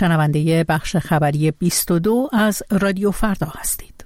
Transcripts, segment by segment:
شنونده بخش خبری 22 از رادیو فردا هستید.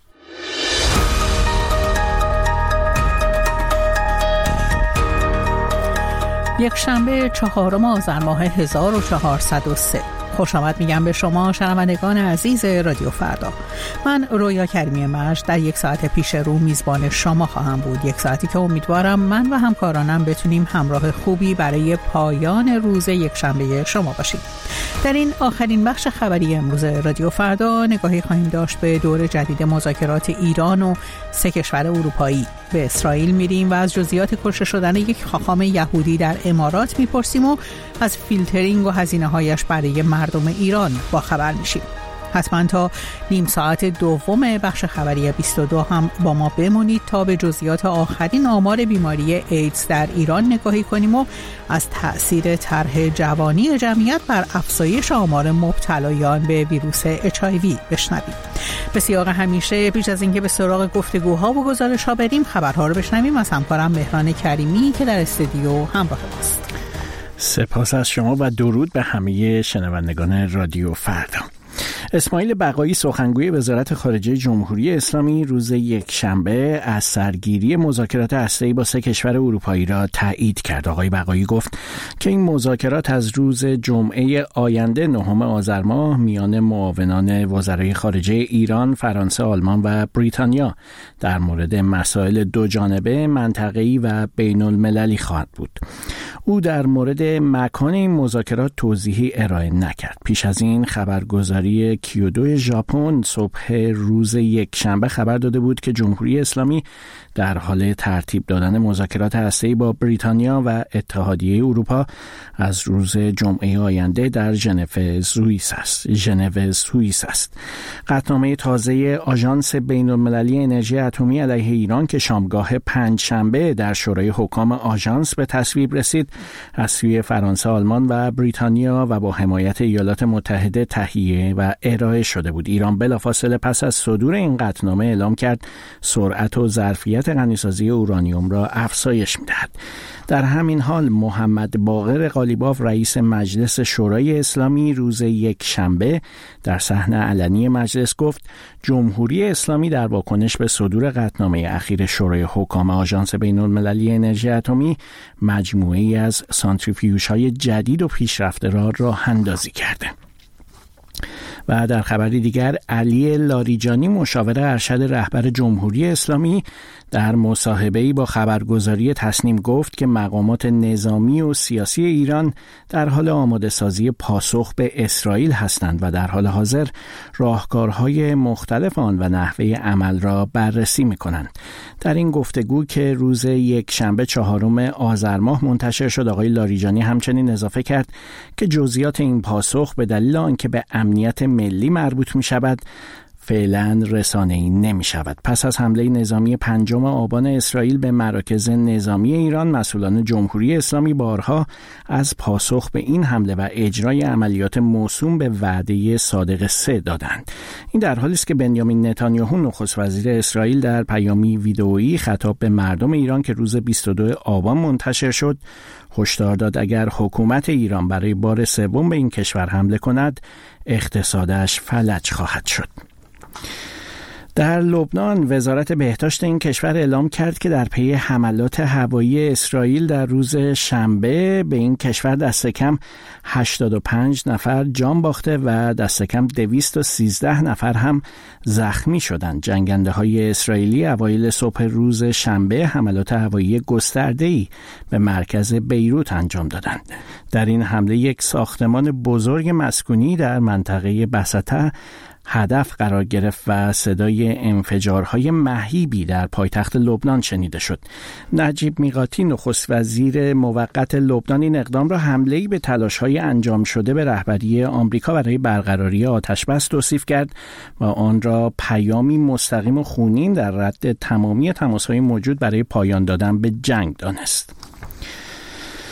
یک شنبه 4 آذر ماه 1403. خوش آمد میگم به شما شنوندگان عزیز رادیو فردا. من رویا کریمی مجد در یک ساعت پیش رو میزبان شما خواهم بود. یک ساعتی که امیدوارم من و همکارانم بتونیم همراه خوبی برای پایان روز یک شنبه شما باشیم. در این آخرین بخش خبری امروز رادیو فردا نگاهی خواهیم داشت به دور جدید مذاکرات ایران و 3 کشور اروپایی. به اسرائیل میریم و از جزئیات کشته شدن یک خاخام یهودی در امارات میپرسیم و از فیلترینگ و هزینه‌هایش برای مردم ایران با خبر میشیم. حتما تا نیم ساعت دوم بخش خبری 22 هم با ما بمونید تا به جزئیات آخرین آمار بیماری ایدز در ایران نگاهی کنیم و از تأثیر طرح جوانی جمعیت بر افزایش آمار مبتلایان به ویروس HIV بشنویم. به سیاق همیشه پیش از اینکه به سراغ گفتگوها و گزارش‌ها بریم خبرها رو بشنویم از همکارم مهران کریمی که در استودیو همراه ماست. سپاس از شما و درود به همه شنوندگان رادیو فردا. اسماعیل بقایی سخنگوی وزارت خارجه جمهوری اسلامی روز یکشنبه از سرگیری مذاکرات هسته‌ای با 3 کشور اروپایی را تایید کرد. آقای بقایی گفت که این مذاکرات از روز جمعه آینده 9 آذر ماه میان معاونان وزرای خارجه ایران، فرانسه، آلمان و بریتانیا در مورد مسائل دوجانبه، منطقه‌ای و بین‌المللی خواهد بود. او در مورد مکان این مذاکرات توضیحی ارائه نکرد. پیش از این خبرگزاری کیودو ژاپن صبح روز یکشنبه خبر داده بود که جمهوری اسلامی در حال ترتیب دادن مذاکرات هسته‌ای با بریتانیا و اتحادیه اروپا از روز جمعه آینده در ژنو سوئیس است. قطعنامه تازه آژانس بین‌المللی انرژی اتمی علیه ایران که شامگاه پنجشنبه در شورای حکام آژانس به تصویب رسید، از سوی فرانسه، آلمان و بریتانیا و با حمایت ایالات متحده تهیه و ارائه شده بود. ایران بلافاصله پس از صدور این قطعنامه اعلام کرد سرعت و ظرفیت غنیسازی اورانیوم را افزایش می‌دهد. در همین حال محمد باقر قالیباف رئیس مجلس شورای اسلامی روز یکشنبه در صحنه علنی مجلس گفت جمهوری اسلامی در واکنش به صدور قطعنامه اخیر شورای حکام آژانس بین‌المللی انرژی اتمی مجموعه‌ای از سانتریفیوژهای جدید و پیشرفته را راه اندازی کرده. و در خبری دیگر علی لاریجانی مشاور ارشد رهبر جمهوری اسلامی در مصاحبه‌ای با خبرگزاری تصنیم گفت که مقامات نظامی و سیاسی ایران در حال آماده‌سازی پاسخ به اسرائیل هستند و در حال حاضر راهکارهای مختلف آن و نحوه عمل را بررسی می‌کنند. در این گفتگو که روز یکشنبه 4 آذر ماه منتشر شد، آقای لاریجانی همچنین اضافه کرد که جزئیات این پاسخ به دلیل آنکه به امنیت ملی مربوط می‌شود فعلا رسانه‌ای نمی‌شود. پس از حمله نظامی 5 آبان اسرائیل به مراکز نظامی ایران، مسئولان جمهوری اسلامی بارها از پاسخ به این حمله و اجرای عملیات موسوم به وعده صادق 3 دادند. این در حالی است که بنیامین نتانیاهو نخست وزیر اسرائیل در پیامی ویدئویی خطاب به مردم ایران که روز 22 آبان منتشر شد هشدار داد اگر حکومت ایران برای بار سوم به این کشور حمله کند اقتصادش فلج خواهد شد. در لبنان وزارت بهداشت این کشور اعلام کرد که در پی حملات هوایی اسرائیل در روز شنبه به این کشور دست کم 85 نفر جان باخته و دست کم 213 نفر هم زخمی شدند. جنگنده‌های اسرائیلی اوایل صبح روز شنبه حملات هوایی گسترده‌ای به مرکز بیروت انجام دادند. در این حمله یک ساختمان بزرگ مسکونی در منطقه بسطه هدف قرار گرفت و صدای انفجارهای مهیبی در پایتخت لبنان شنیده شد. نجیب میقاتی نخست وزیر موقت لبنان این اقدام را حمله‌ای به تلاش‌های انجام شده به رهبری آمریکا برای برقراری آتش‌بس توصیف کرد و آن را پیامی مستقیم و خونین در رد تمامی تماس‌های موجود برای پایان دادن به جنگ دانست.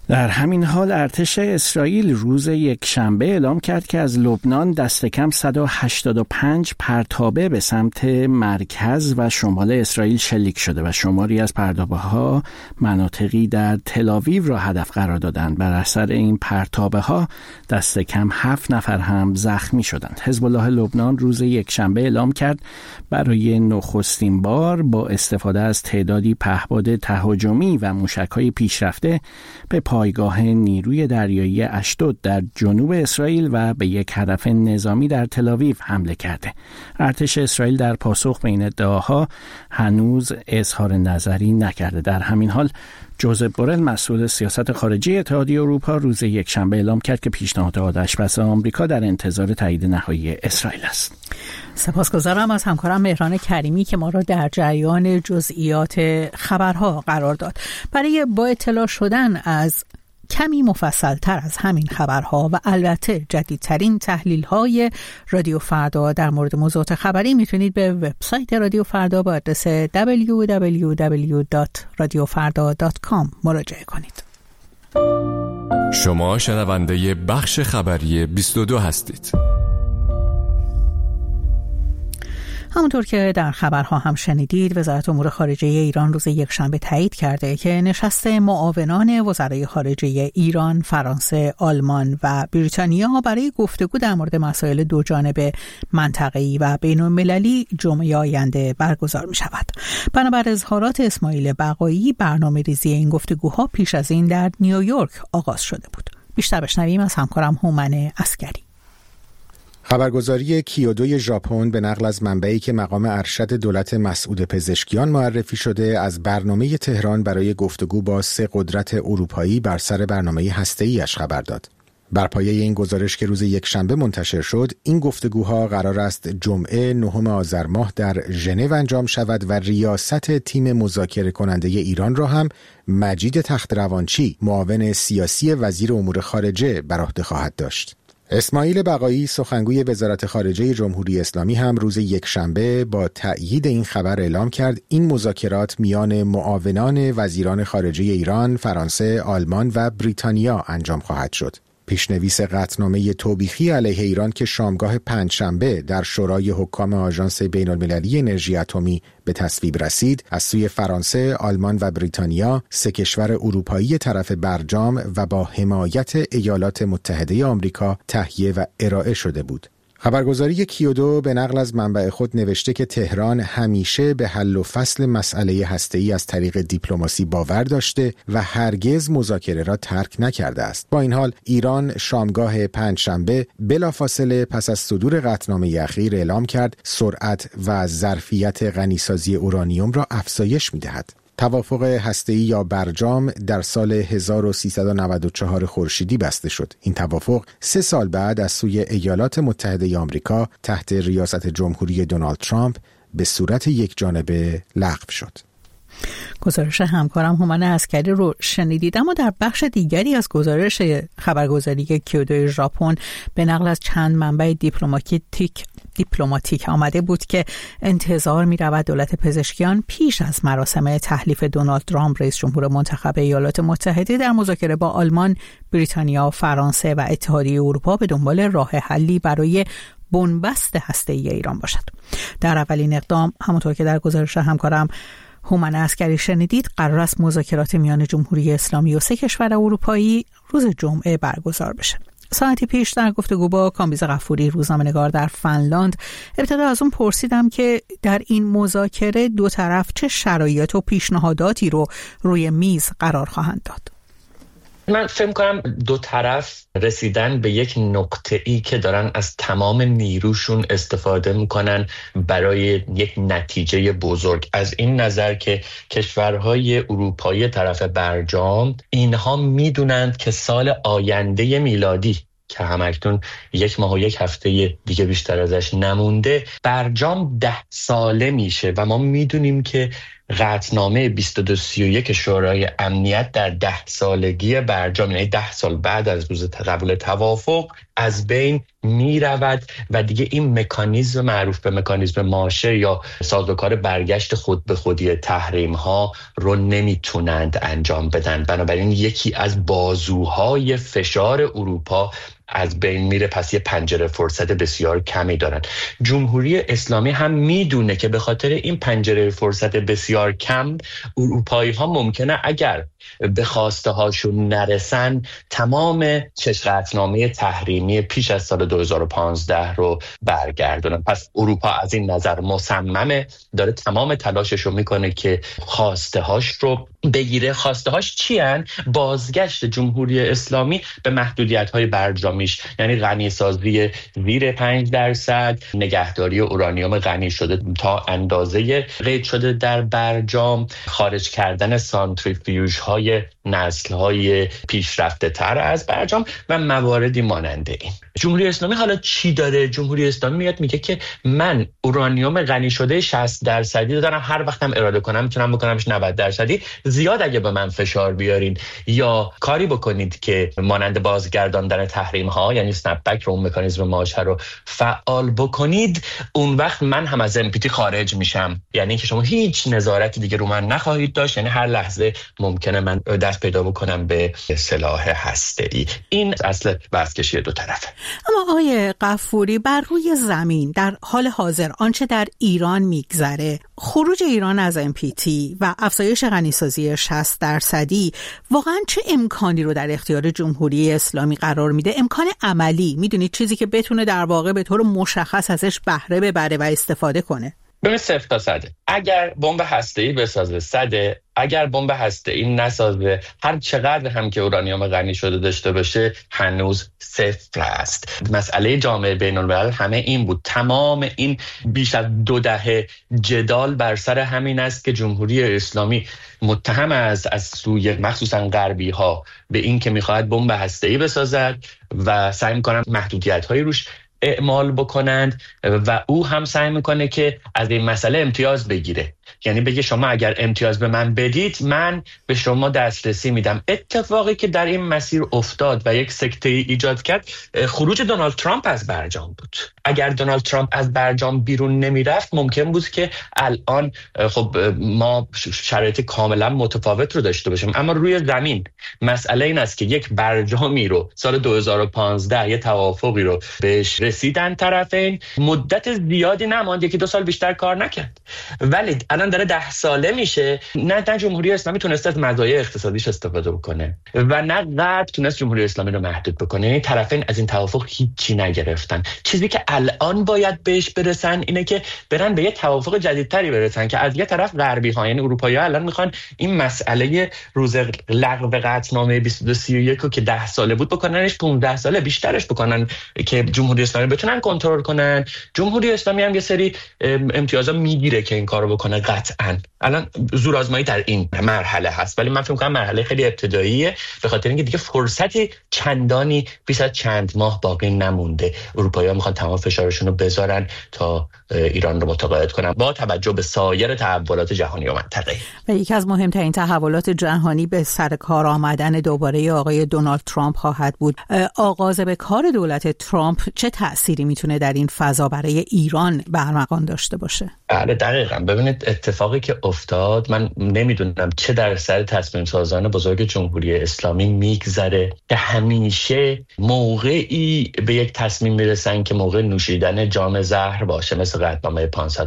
در همین حال ارتش اسرائیل روز یکشنبه اعلام کرد که از لبنان دست کم 185 پرتابه به سمت مرکز و شمال اسرائیل شلیک شده و شماری از پرتابه‌ها مناطقی در تل‌آویو را هدف قرار دادند. بر اثر این پرتابه‌ها دست کم 7 نفر هم زخمی شدند. حزب الله لبنان روز یکشنبه اعلام کرد برای نخستین بار با استفاده از تعدادی پهپاد تهاجمی و موشک‌های پیشرفته به پایگاه نیروی دریایی اشدود در جنوب اسرائیل و به یک هدف نظامی در تل‌آویو حمله کرده. ارتش اسرائیل در پاسخ به این ادعاها هنوز اظهار نظری نکرده. در همین حال جوزف بورل مسئول سیاست خارجی اتحادیه اروپا روز یکشنبه اعلام کرد که پیشنهاد آتشبس آمریکا در انتظار تایید نهایی اسرائیل است. سپاسگزارم از همکارم مهران کریمی که ما را در جریان جزئیات خبرها قرار داد. برای با اطلاع شدن از کمی مفصل‌تر از همین خبرها و البته جدیدترین تحلیل‌های رادیو فردا در مورد موضوعات خبری میتونید به وبسایت رادیو فردا با آدرس www.radiofarda.com مراجعه کنید. شما شنونده بخش خبری 22 هستید. همونطور که در خبرها هم شنیدید، وزارت امور خارجه ایران روز یکشنبه تایید کرده که نشست معاونان وزرای خارجه ایران، فرانسه، آلمان و بریتانیا برای گفتگو در مورد مسائل دوجانبه، منطقه‌ای و بین‌المللی جمعه آینده برگزار می شود. بنابر اظهارات اسماعیل بقایی، برنامه‌ریزی این گفتگوها پیش از این در نیویورک آغاز شده بود. بیشتر بشنویم از همکارم هومن عسکری. خبرگزاری کیودو ژاپن به نقل از منبعی که مقام ارشد دولت مسعود پزشکیان معرفی شده از برنامه تهران برای گفتگو با 3 قدرت اروپایی بر سر برنامه هسته‌ای‌اش خبر داد. بر پایه این گزارش که روز یکشنبه منتشر شد، این گفتگوها قرار است جمعه 9 آذر ماه در ژنو انجام شود و ریاست تیم مذاکره کننده ایران را هم مجید تخت‌روانچی، معاون سیاسی وزیر امور خارجه، بر عهده خواهد داشت. اسماعیل بقایی، سخنگوی وزارت خارجه جمهوری اسلامی، هم روز یکشنبه با تأیید این خبر اعلام کرد این مذاکرات میان معاونان وزیران خارجه ایران، فرانسه، آلمان و بریتانیا انجام خواهد شد. پیشنویس قطعنامه توبیخی علیه ایران که شامگاه پنجشنبه در شورای حکام آژانس بین‌المللی انرژی اتمی به تصویب رسید، از سوی فرانسه، آلمان و بریتانیا، 3 کشور اروپایی طرف برجام و با حمایت ایالات متحده آمریکا تهیه و ارائه شده بود. خبرگزاری کیودو به نقل از منبع خود نوشته که تهران همیشه به حل و فصل مسئله هسته‌ای از طریق دیپلماسی باور داشته و هرگز مذاکره را ترک نکرده است. با این حال ایران شامگاه پنجشنبه بلافاصله پس از صدور قطعنامه اخیر اعلام کرد سرعت و ظرفیت غنیسازی اورانیوم را افزایش می‌دهد. توافق هسته‌ای یا برجام در سال 1394 خورشیدی بسته شد. این توافق 3 سال بعد از سوی ایالات متحده آمریکا تحت ریاست جمهوری دونالد ترامپ به صورت یکجانبه لغو شد. گزارش همکارم هومن عسکری رو شنیدید. اما در بخش دیگری از گزارش خبرگزاری کیودو ژاپن به نقل از چند منبع دیپلماتیک آمده بود که انتظار می رود دولت پزشکیان پیش از مراسم تحلیف دونالد ترامپ رئیس جمهور منتخب ایالات متحده در مذاکره با آلمان، بریتانیا، فرانسه و اتحادیه اروپا به دنبال راه حلی برای بنبست هسته‌ای ایران باشد. در اولین اقدام، همونطور که در گزارش همکارم هومن عسکری شنیدید، قرار است مذاکرات میان جمهوری اسلامی و 3 کشور اروپایی روز جمعه برگزار بشه. ساعتی پیش در گفتگو با کامبیز غفوری، روزنامه‌نگار در فنلاند، ابتدا از اون پرسیدم که در این مذاکره 2 طرف چه شرایط و پیشنهاداتی رو روی میز قرار خواهند داد. من فکر کنم 2 طرف رسیدن به یک نقطه‌ای که دارن از تمام نیروشون استفاده میکنن برای یک نتیجه بزرگ. از این نظر که کشورهای اروپایی طرف برجام اینها میدونند که سال آینده میلادی که همکنون 1 ماه و 1 هفته دیگه بیشتر ازش نمونده، برجام 10 ساله میشه و ما میدونیم که قطعنامه 2231 شورای امنیت در 10 سالگی برجام، یعنی 10 سال بعد از روز قبول توافق، از بین می رود و دیگه این مکانیزم معروف به مکانیزم ماشه یا سازوکار برگشت خود به خودی تحریم ها رو نمیتونند انجام بدن. بنابراین یکی از بازوهای فشار اروپا از بین میره، پس یه پنجره فرصت بسیار کمی دارن. جمهوری اسلامی هم میدونه که به خاطر این پنجره فرصت بسیار کم، اروپایی ها ممکنه اگر به خواسته هاشون نرسن تمام قطعنامه تحریمی پیش از سال 2015 رو برگردونن. پس اروپا از این نظر مصممه، داره تمام تلاشش رو میکنه که خواسته هاش رو بگیره. خواسته هاش چی هن؟ بازگشت جمهوری اسلامی به محدودیت های برجامیش، یعنی غنی سازی زیر 5%، نگهداری اورانیوم غنی شده تا اندازه قید شده در برجام، خارج کردن سانتریفیوژ های نسل های پیشرفته تر از برجام و مواردی مانند این. جمهوری اسلامی حالا چی داره؟ جمهوری اسلامی میاد میگه که من اورانیوم غنی شده 60% دارم، هر وقتم اراده کنم میتونم بکنمش 90%. زیاد اگه به من فشار بیارین یا کاری بکنید که مانند بازگرداندن تحریم ها، یعنی اسنپ بک رو، اون مکانیزم ماشه رو فعال بکنید، اون وقت من هم از NPT خارج میشم. یعنی که شما هیچ نظارتی دیگه رو من نخواهید داشت، یعنی هر لحظه ممکنه من دست پیدا بکنم به سلاح هسته‌ای. این اصل بحث‌کشی دو طرفه. اما آقای غفوری، بر روی زمین در حال حاضر آنچه در ایران میگذره، خروج ایران از NPT و افزایش غنیسازی 60% واقعا چه امکانی رو در اختیار جمهوری اسلامی قرار میده؟ امکان عملی، میدونید چیزی که بتونه در واقع به طور مشخص ازش بهره ببره و استفاده کنه؟ ببین 0 تا 100. اگر بمب هسته‌ای بسازه 100، اگر بمب هسته‌ای نسازه، هر چقدر هم که اورانیوم غنی شده داشته باشه هنوز 0 است. مسئله جامعه بین‌الملل همه این بود. تمام این بیش از 2 دهه جدال بر سر همین است که جمهوری اسلامی متهم از سوی مخصوصا غربی ها به این که میخواهد بمب هسته‌ای بسازد و سعی می‌کنن محدودیت‌هایی روش اعمال بکنند و او هم سعی میکنه که از این مسئله امتیاز بگیره. یعنی بگه شما اگر امتیاز به من بدید من به شما دسترسی میدم. اتفاقی که در این مسیر افتاد و یک سکته ایجاد کرد خروج دونالد ترامپ از برجام بود. اگر دونالد ترامپ از برجام بیرون نمیرفت ممکن بود که الان خب ما شرایط کاملا متفاوت رو داشته باشیم. اما روی زمین مسئله این است که یک برجامی رو سال 2015 یه توافقی رو بهش رسیدن طرفین، مدت زیادی نماند، 1-2 سال بیشتر کار نکرد، ولی الان داره 10 ساله میشه. نه جمهوری اسلامی تونسته از مزایای اقتصادیش استفاده بکنه و نه غرب تونست جمهوری اسلامی رو محدود بکنه. یعنی طرفین از این توافق هیچی نگرفتن. چیزی که الان باید بهش برسن اینه که برن به یه توافق جدیدتری برسن که از یه طرف غربی ها، یعنی اروپایی ها، الان میخوان این مسئله روز لغو قطعنامه 2231 رو که 10 ساله بود بکننش 15 ساله، بیشترش بکنن که جمهوری اسلامی بتونن کنترل کنن. جمهوری اسلامی هم یه سری امتیازا میگیره که این کارو بکنه. قطعاً الان زورآزمایی در این مرحله هست، ولی من فکر می‌کنم مرحله خیلی ابتداییه، به خاطر اینکه دیگه فرصتی چندانی بیش از چند ماه باقی نمونده. اروپایی‌ها میخوان تمام فشارشون رو بذارن تا ایران رو متقاعد کنن با توجه به سایر تحولات جهانی و منطقه‌ای. و یکی از مهمترین تحولات جهانی به سر کار آمدن دوباره آقای دونالد ترامپ خواهد بود. آغاز به کار دولت ترامپ چه تأثیری میتونه در این فضا برای ایران برمغان داشته باشه؟ بله دقیقاً. ببینید اتفاقی که افتاد، من نمیدونم چه در سر تصمیم سازان بزرگ جمهوری اسلامی میگذره که همیشه موقعی به یک تصمیم میرسن که موقع نوشیدن جام زهر باشه، مثل قطعنامه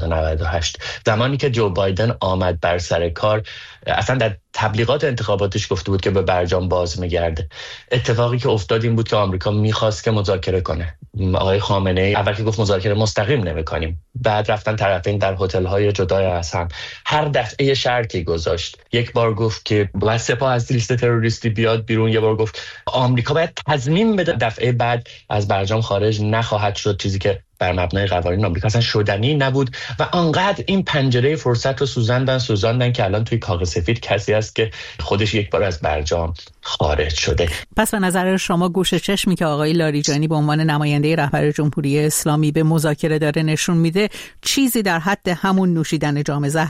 598. زمانی که جو بایدن آمد بر سر کار، اصلا در تبلیغات انتخاباتش گفته بود که به برجام باز میگرده. اتفاقی که افتاد این بود که آمریکا میخواست که مذاکره کنه. آقای خامنه‌ای اول که گفت مذاکره مستقیم نمی‌کنیم، بعد رفتن طرفین در هتل‌های جدای از هم، هر دفعه شرطی گذاشت. یک بار گفت که باید سپاه از لیست تروریستی بیاد بیرون، یه بار گفت آمریکا باید تضمین بده دفعه بعد از برجام خارج نخواهد شد، چیزی که بر مبنای قوانین آمریکا اصلا شدنی نبود. و آنقدر این پنجره فرصت رو سوزاندن که الان توی کاغذ سفید کسی هست که خودش یک بار از برجام خارج شده. پس به نظر شما گوشه چشمی که آقای لاریجانی به عنوان نماینده رهبر جمهوری اسلامی به مذاکره داره نشون میده چیزی در حد همون نوشیدن جام زهره؟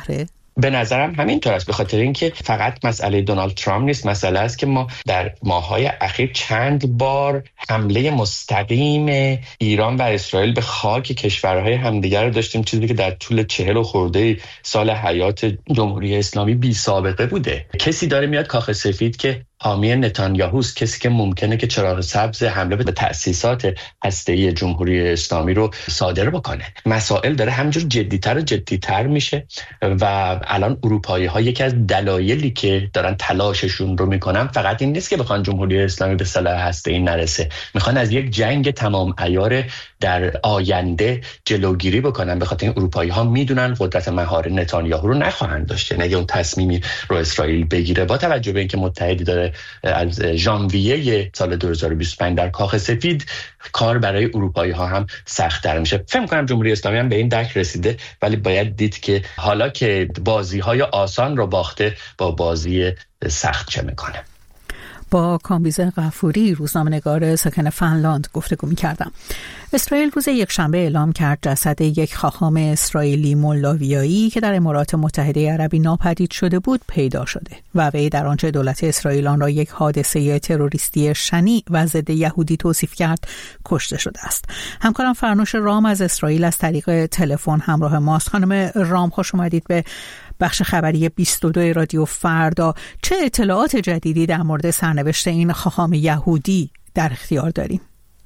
به نظرم همینطور است، به خاطر اینکه فقط مسئله دونالد ترامپ نیست. مسئله است که ما در ماه‌های اخیر چند بار حمله مستقیم ایران و اسرائیل به خاک کشورهای همدیگر رو داشتیم، چیزی که در طول 40 و خورده سال حیات جمهوری اسلامی بی سابقه بوده. کسی داره میاد کاخ سفید که حامی نتانیاهوست، کسی که ممکنه که چراغ سبز حمله به تأسیسات هسته‌ای جمهوری اسلامی رو صادر بکنه. مسائل داره همینجور جدی‌تر و جدی‌تر میشه و الان اروپایی‌ها یکی از دلایلی که دارن تلاششون رو میکنن فقط این نیست که بخوان جمهوری اسلامی به سلاح هسته‌ای نرسه، میخوان از یک جنگ تمام عیار در آینده جلوگیری بکنن. به خاطر این اروپایی‌ها میدونن قدرت مهار نتانیاهو رو نخواهند داشت. یعنی اگه اون تصمیمی رو اسرائیل بگیره، با توجه به اینکه متحدی داره از ژانویه سال 2025 در کاخ سفید، کار برای اروپایی‌ها هم سخت‌تر میشه. فکر می‌کنم جمهوری اسلامی هم به این درک رسیده، ولی باید دید که حالا که بازی‌های آسان رو باخته، با بازی سخت چه می‌کنه. با کامبیز غفوری، روزنامه‌نگار ساکن فنلاند، گفتگو می‌کردم. اسرائیل روز یکشنبه اعلام کرد جسد یک خاخام اسرائیلی مولاویایی که در امارات متحده عربی ناپدید شده بود پیدا شده و وی در آنچه دولت اسرائیل آن را یک حادثه تروریستی شنیع و ضد یهودی توصیف کرد کشته شده است. همکارم فرنوش رام از اسرائیل از طریق تلفن همراه ماست. خانم رام، خوش اومدید به بخش خبری 22 رادیو فردا. چه اطلاعات جدیدی در مورد سرنوشت این خاخام یهودی در اختیار داریم؟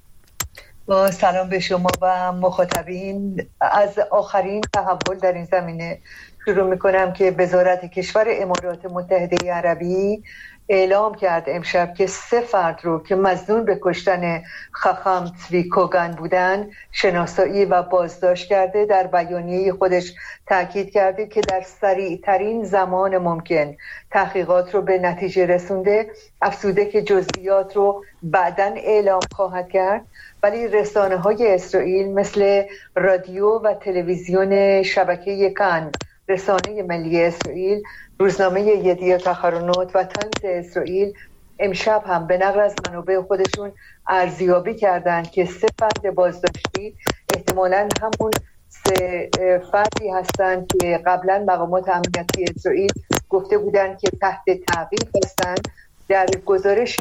با سلام به شما و مخاطبین. از آخرین تحول در این زمینه شروع میکنم که وزارت کشور امارات متحده عربی اعلام کرد امشب که 3 فرد رو که مظنون به کشتن خاخام چوی کوگان بودن شناسایی و بازداشت کرده. در بیانیه خودش تاکید کرده که در سریعترین زمان ممکن تحقیقات رو به نتیجه رسونده. افزوده که جزئیات رو بعداً اعلام خواهد کرد، ولی رسانه‌های اسرائیل مثل رادیو و تلویزیون شبکه کان، رسانه ملی اسرائیل، روزنامه یدیعوت آخرونوت و تایمز اسرائیل امشب هم به نقل از منابع خودشون ارزیابی کردند که 3 فرد بازداشتی احتمالاً همون 3 فردی هستند که قبلا مقامات امنیتی اسرائیل گفته بودند که تحت تعقیب هستند. در گزارش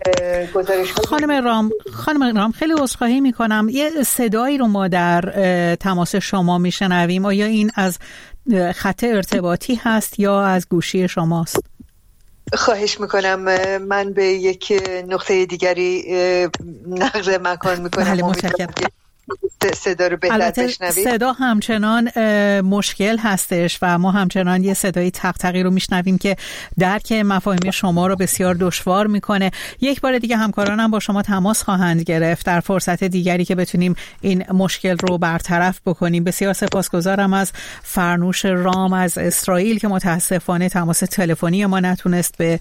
خانم رام خیلی عذرخواهی میکنم، یه صدایی رو ما در تماس شما میشنویم. آیا این از خط ارتباطی هست یا از گوشی شماست؟ خواهش میکنم، من به یک نقطه دیگری نقل مکان میکنم. بله، متشکرم. صدا رو بهتر بشنوید. صدا همچنان مشکل هستش و ما همچنان یه صدای تق-تقی رو میشنویم که درک مفاهیم شما رو بسیار دشوار میکنه. یک بار دیگه همکارانم با شما تماس خواهند گرفت در فرصت دیگری که بتونیم این مشکل رو برطرف بکنیم. بسیار سپاسگزارم از فرنوش رام از اسرائیل که متاسفانه تماس تلفنی ما نتونست به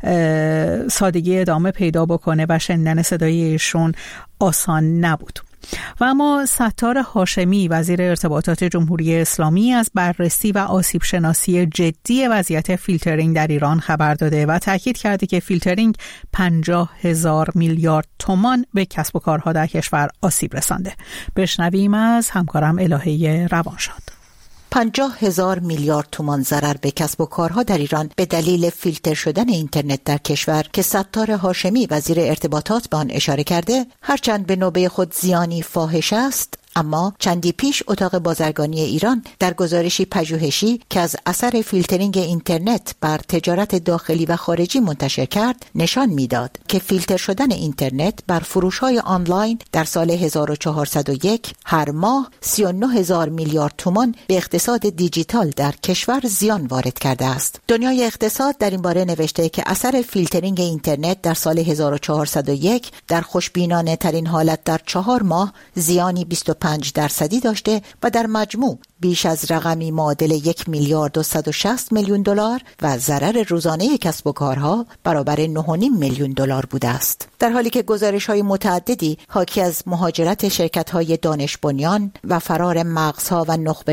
سادگی ادامه پیدا بکنه و شنیدن صدای ایشون آسان نبود. و اما ستار هاشمی، وزیر ارتباطات جمهوری اسلامی، از بررسی و آسیب شناسی جدی وضعیت فیلترینگ در ایران خبر داده و تاکید کرده که فیلترینگ 50,000 میلیارد تومان به کسب و کارها در کشور آسیب رسانده. بشنویم از همکارم الهه روانشاد. 50,000 میلیارد تومان ضرر به کسب و کارها در ایران به دلیل فیلتر شدن اینترنت در کشور که ستار هاشمی وزیر ارتباطات به آن اشاره کرده، هرچند به نوبه خود زیانی فاحش است، اما چندی پیش اتاق بازرگانی ایران در گزارشی پژوهشی که از اثر فیلترینگ اینترنت بر تجارت داخلی و خارجی منتشر کرد نشان میداد که فیلتر شدن اینترنت بر فروش‌های آنلاین در سال 1401 هر ماه 39,000 میلیارد تومان به اقتصاد دیجیتال در کشور زیان وارد کرده است. دنیای اقتصاد در این باره نوشته که اثر فیلترینگ اینترنت در سال 1401 در خوشبینانه ترین حالت در 4 ماه زیانی 25% داشته و در مجموع بیش از رقمی معادل 1 میلیارد و 160 میلیون دلار و ضرر روزانه کسب و کارها برابر 9.5 میلیون دلار بوده است. در حالی که گزارش‌های متعددی حاکی از مهاجرت شرکت‌های دانش بنیان و فرار مغزها و نخبگان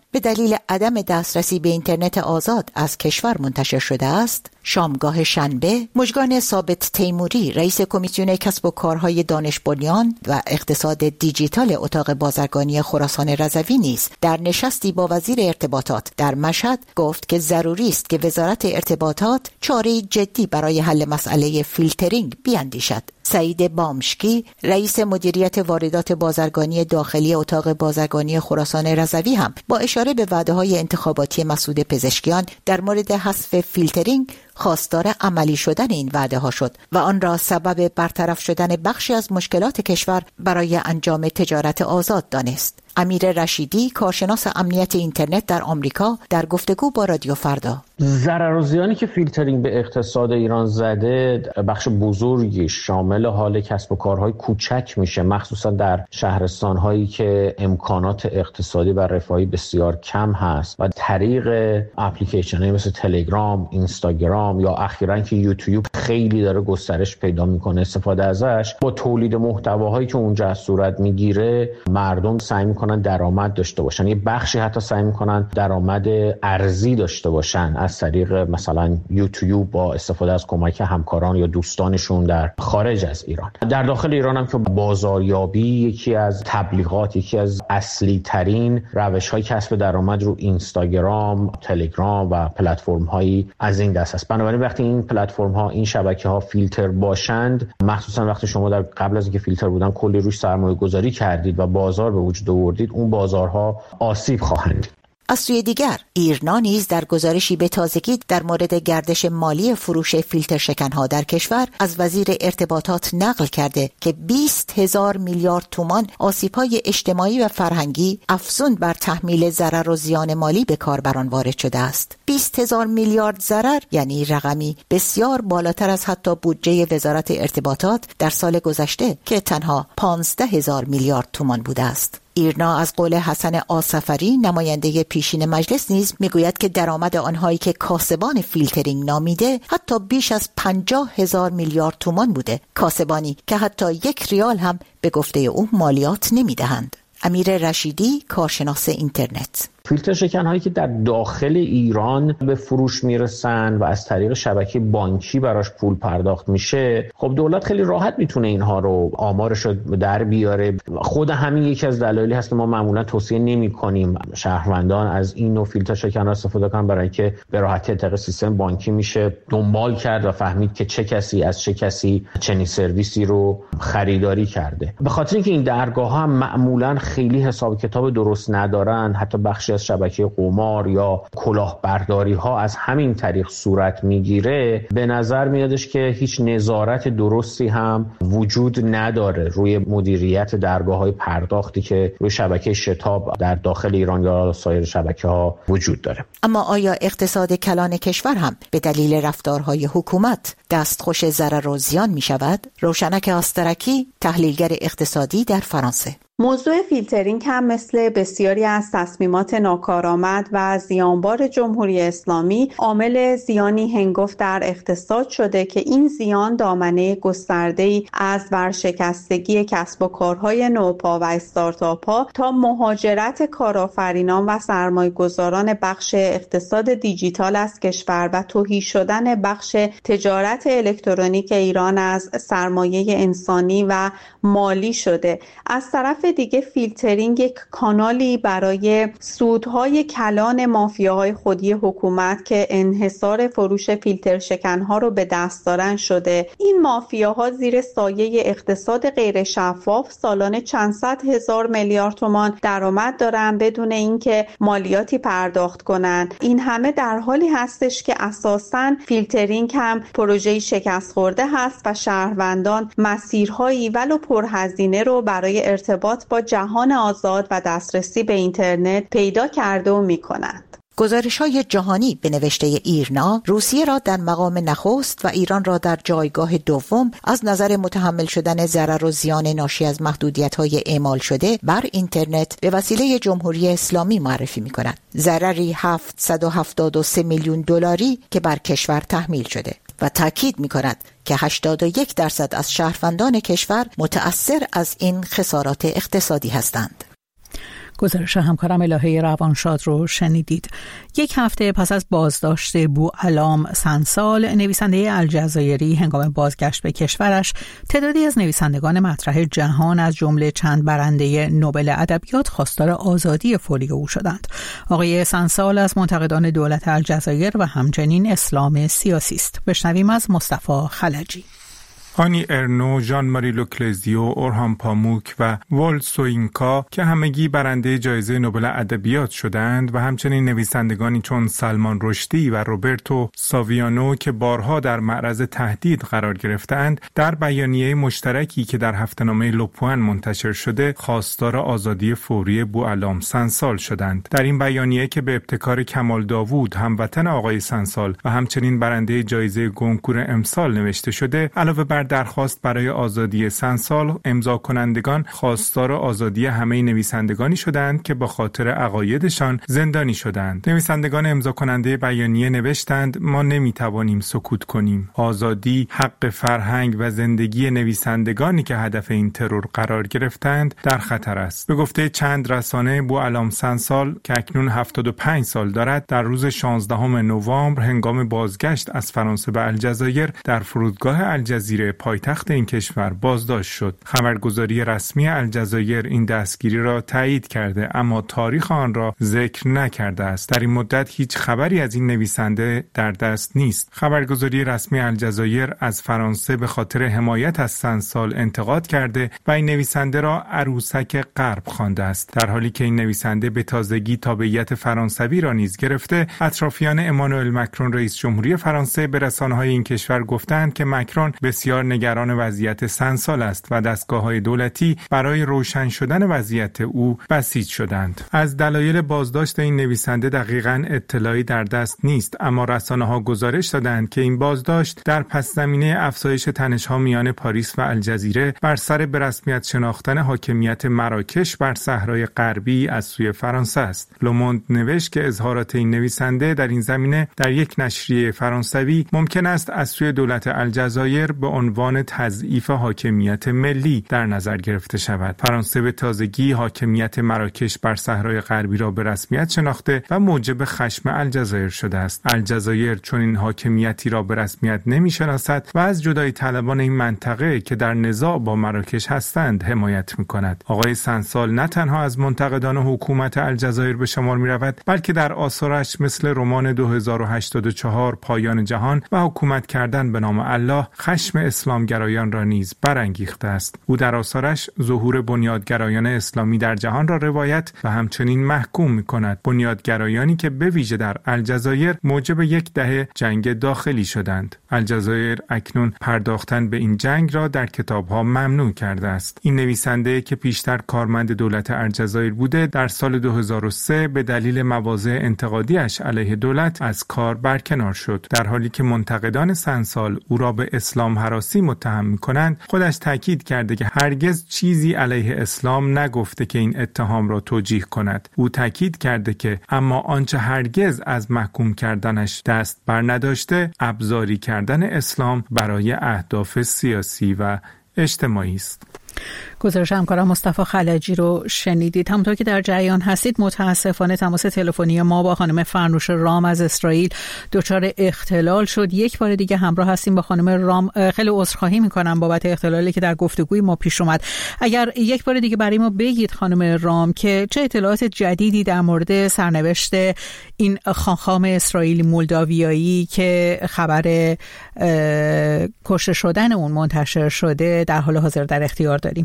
به دلیل عدم دسترسی به اینترنت آزاد از کشور منتشر شده است، شامگاه شنبه مژگان ثابت تیموری رئیس کمیسیون کسب و کارهای دانش بنیان و اقتصاد دیجیتال اتاق بازرگانی خراسان رضوی نیز در نشستی با وزیر ارتباطات در مشهد گفت که ضروری است که وزارت ارتباطات چاره‌ای جدی برای حل مسئله فیلترینگ بیاندیشد. سعید بامشکی رئیس مدیریت واردات بازرگانی داخلی اتاق بازرگانی خراسان رضوی هم با اشاره به وعده‌های انتخاباتی مسعود پزشکیان در مورد حذف فیلترینگ خواستار عملی شدن این وعده ها شد و آن را سبب برطرف شدن بخشی از مشکلات کشور برای انجام تجارت آزاد دانست. امیر رشیدی کارشناس امنیت اینترنت در آمریکا در گفتگو با رادیو فردا: ضرر و زیانی که فیلترینگ به اقتصاد ایران زده بخش بزرگی شامل حال کسب و کارهای کوچک میشه، مخصوصا در شهرستان‌هایی که امکانات اقتصادی و رفاهی بسیار کم هست و طریق اپلیکیشن‌های مثل تلگرام، اینستاگرام یا اخیراً که یوتیوب خیلی داره گسترش پیدا میکنه استفاده ازش، با تولید محتواهایی که اونجا صورت میگیره مردم سعی میکنن درآمد داشته باشن، یه بخشی حتی سعی میکنن درآمد ارزی داشته باشن از طریق مثلا یوتیوب با استفاده از کمک همکاران یا دوستانشون در خارج از ایران. در داخل ایران هم که بازاریابی یکی از تبلیغات، یکی از اصلی ترین روش‌های کسب درآمد رو اینستاگرام، تلگرام و پلتفرم‌هایی از این دست است. بنابراین وقتی این پلتفرم‌ها، این شبکه‌ها فیلتر باشند، مخصوصا وقتی شما در قبل از اینکه فیلتر بودن کلی روش سرمایه‌گذاری کردید و بازار به وجود آوردید، اون بازارها آسیب خواهند دید. از سوی دیگر ایرنا نیز در گزارشی به تازگی در مورد گردش مالی فروش فیلتر شکنها در کشور از وزیر ارتباطات نقل کرده که 20,000 میلیارد تومان آسیب‌های اجتماعی و فرهنگی افزون بر تحمیل ضرر و زیان مالی به کاربران وارد شده است. 20,000 میلیارد ضرر یعنی رقمی بسیار بالاتر از حتی بودجه وزارت ارتباطات در سال گذشته که تنها 15,000 میلیارد تومان بوده است. ایرنا از قول حسن آصفری نماینده پیشین مجلس نیز میگوید که درآمد آنهایی که کاسبان فیلترینگ نامیده حتی بیش از 50,000 میلیارد تومان بوده، کاسبانی که حتی 1 ریال هم به گفته او مالیات نمیدهند. امیر رشیدی کارشناس اینترنت: فیلتر شکن‌هایی که در داخل ایران به فروش میرسن و از طریق شبکه بانکی براش پول پرداخت میشه، خب دولت خیلی راحت میتونه اینها رو آمارش رو در بیاره. خود همین یکی از دلایلی هست که ما معمولا توصیه نمی‌کنیم شهروندان از این نوع فیلتر شکن‌ها استفاده کنن، برای اینکه به راحتی طبق سیستم بانکی میشه دنبال کرد و فهمید که چه کسی از چه کسی چنین سرویسی رو خریداری کرده. به خاطر اینکه این درگاه‌ها هم معمولا خیلی حساب کتاب درست ندارن، حتی بخشی از شبکه قمار یا کلاهبرداری ها از همین طریق صورت میگیره، به نظر میادش که هیچ نظارت درستی هم وجود نداره روی مدیریت درگاه‌های پرداختی که روی شبکه شتاب در داخل ایران یا سایر شبکه‌ها وجود داره. اما آیا اقتصاد کلان کشور هم به دلیل رفتارهای حکومت دستخوش ضرر و زیان می شود؟ روشنک آسترکی، تحلیلگر اقتصادی در فرانسه: موضوع فیلترینگ هم مثل بسیاری از تصمیمات ناکارآمد و زیانبار جمهوری اسلامی عامل زیانی هنگفت در اقتصاد شده که این زیان دامنه گسترده‌ای از ورشکستگی کسب و کارهای نوپا و استارتاپ‌ها تا مهاجرت کارآفرینان و سرمایه‌گذاران بخش اقتصاد دیجیتال از کشور و تهی شدن بخش تجارت الکترونیک ایران از سرمایه انسانی و مالی شده. از طرف دیگه فیلترینگ یک کانالی برای سودهای کلان مافیاهای خودی حکومت که انحصار فروش فیلتر شکنها رو به دست دارن شده. این مافیاها زیر سایه اقتصاد غیر شفاف سالانه چند صد هزار میلیارد تومان درآمد دارن بدون اینکه مالیاتی پرداخت کنن. این همه در حالی هستش که اساساً فیلترینگ هم پروژه‌ای شکست خورده هست و شهروندان مسیرهایی ولو پرهزینه رو برای ارتباط با جهان آزاد و دسترسی به اینترنت پیدا کرده و می‌کنند. گزارش‌های جهانی به نوشته ایرنا روسیه را در مقام نخست و ایران را در جایگاه دوم از نظر متحمل شدن ضرر و زیان ناشی از محدودیت‌های اعمال شده بر اینترنت به وسیله جمهوری اسلامی معرفی می‌کند. ضرری 773 میلیون دلاری که بر کشور تحمیل شده و تاکید می‌کند که 81% از شهروندان کشور متأثر از این خسارات اقتصادی هستند. گزارش همکارم الهه روانشاد رو شنیدید. یک هفته پس از بازداشت بوعلام سنسال، نویسنده الجزایری هنگام بازگشت به کشورش، تعدادی از نویسندگان مطرح جهان از جمله چند برنده نوبل ادبیات خواستار آزادی فوری او شدند. آقای سنسال از منتقدان دولت الجزایر و همچنین اسلام سیاسی است. بشنویم از مصطفی خلجی. آنی ارنو، ژان ماری لوکلزیو، اورهان پاموک و وول سوینکا که همگی برنده جایزه نوبل ادبیات شدند و همچنین نویسندگانی چون سلمان رشدی و روبرتو ساویانو که بارها در معرض تهدید قرار گرفتند، در بیانیه مشترکی که در هفته‌نامه لوپوان منتشر شده خواستار آزادی فوری بوعلام سنسال شدند. در این بیانیه که به ابتکار کمال داوود، هموطن آقای سنسال و همچنین برنده جایزه گونکور امسال نوشته شده، علاوه بر درخواست برای آزادی سنسال، امضا کنندگان خواستار آزادی همه نویسندگانی شدند که با خاطر عقایدشان زندانی شدند. نویسندگان امضا کننده بیانیه نوشتند: ما نمیتوانیم سکوت کنیم. آزادی، حق فرهنگ و زندگی نویسندگانی که هدف این ترور قرار گرفتند در خطر است. به گفته چند رسانه، بوعلام سنسال که اکنون 75 سال دارد، در روز 16 نوامبر هنگام بازگشت از فرانسه به الجزایر در فرودگاه الجزیره پایتخت این کشور بازداشت شد. خبرگزاری رسمی الجزایر این دستگیری را تایید کرده اما تاریخ آن را ذکر نکرده است. در این مدت هیچ خبری از این نویسنده در دست نیست. خبرگزاری رسمی الجزایر از فرانسه به خاطر حمایت از سنسال انتقاد کرده و این نویسنده را عروسک غرب خوانده است. در حالی که این نویسنده به تازگی تابعیت فرانسوی را نیز گرفته، اطرافیان امانوئل مکرون رئیس جمهوری فرانسه به رسانه‌های این کشور گفتند که مکرون بسیار نگران وضعیت سنسال است و دستگاه‌های دولتی برای روشن شدن وضعیت او بسیج شدند. از دلایل بازداشت این نویسنده دقیقاً اطلاعی در دست نیست، اما رسانه‌ها گزارش دادند که این بازداشت در پس‌زمینه افزایش تنش‌ها میان پاریس و الجزیره بر سر به رسمیت شناختن حاکمیت مراکش بر صحرای غربی از سوی فرانسه است. لوموند نوشت که اظهارات این نویسنده در این زمینه در یک نشریه فرانسوی ممکن است از سوی دولت الجزایر به عنوان تضعیف حاکمیت ملی در نظر گرفته شود. فرانسه به تازگی حاکمیت مراکش بر صحرای غربی را به رسمیت شناخته و موجب خشم الجزایر شده است. الجزایر چون این حاکمیتی را به رسمیت نمی‌شناسد و از جدایی طلبان این منطقه که در نزاع با مراکش هستند حمایت می‌کند. آقای سنسال نه تنها از منتقدان حکومت الجزایر به شمار می‌رود، بلکه در آثارش مثل رمان 2084 پایان جهان و حکومت کردن به نام الله خشم اسلامگرایان را نیز برانگیخته است. او در آثارش ظهور بنیادگرایان اسلامی در جهان را روایت و همچنین محکوم می‌کند. بنیادگرایانی که به ویژه در الجزایر موجب یک دهه جنگ داخلی شدند. الجزایر اکنون پرداختن به این جنگ را در کتاب‌ها ممنوع کرده است. این نویسنده که پیشتر کارمند دولت الجزایر بوده، در سال 2003 به دلیل مواضع انتقادیش علیه دولت از کار برکنار شد. در حالی که منتقدان سنسال او را به اسلام هراسی متهم می‌کنند، خودش تاکید کرده که هرگز چیزی علیه اسلام نگفته که این اتهام را توجیه کند. او تاکید کرده که اما آنچه هرگز از محکوم کردنش دست بر نداشته، ابزاری کردن اسلام برای اهداف سیاسی و اجتماعی است. گزارش همکارم مصطفی خلجی رو شنیدید. همونطور که در جریان هستید، متاسفانه تماس تلفنی ما با خانم فرنوش رام از اسرائیل دچار اختلال شد. یک بار دیگه همراه هستیم با خانم رام. خیلی عذرخواهی میکنم بابت اختلالی که در گفتگوی ما پیش اومد. اگر یک بار دیگه برای ما بگید خانم رام که چه اطلاعات جدیدی در مورد سرنوشت این خاخام اسرائیلی مولداویایی که خبر کشته شدن اون منتشر شده در حال حاضر در اختیار داریم.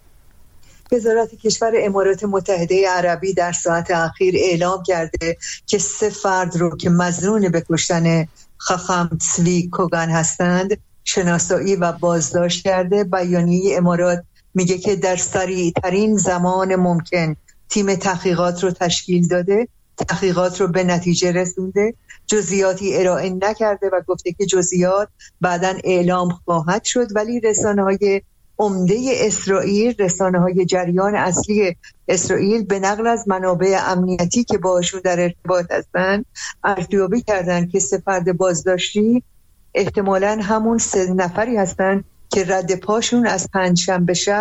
وزارت کشور امارات متحده عربی در ساعت اخیر اعلام کرده که 3 فرد رو که مظنون به کشتن خاخام چوی کوگان هستند شناسایی و بازداشت کرده. بیانیه امارات میگه که در سریعترین زمان ممکن تیم تحقیقات رو تشکیل داده، تحقیقات رو به نتیجه رسونده، جزئیاتی ارائه نکرده و گفته که جزئیات بعداً اعلام خواهد شد. ولی رسانه‌های عمده اسرائیل، رسانه‌های جریان اصلی اسرائیل به نقل از منابع امنیتی که باشون در ارتباط هستند ارزیابی کردند که 3 فرد بازداشتی احتمالاً همون 3 نفری هستند که رد پاشون از پنجشنبه شب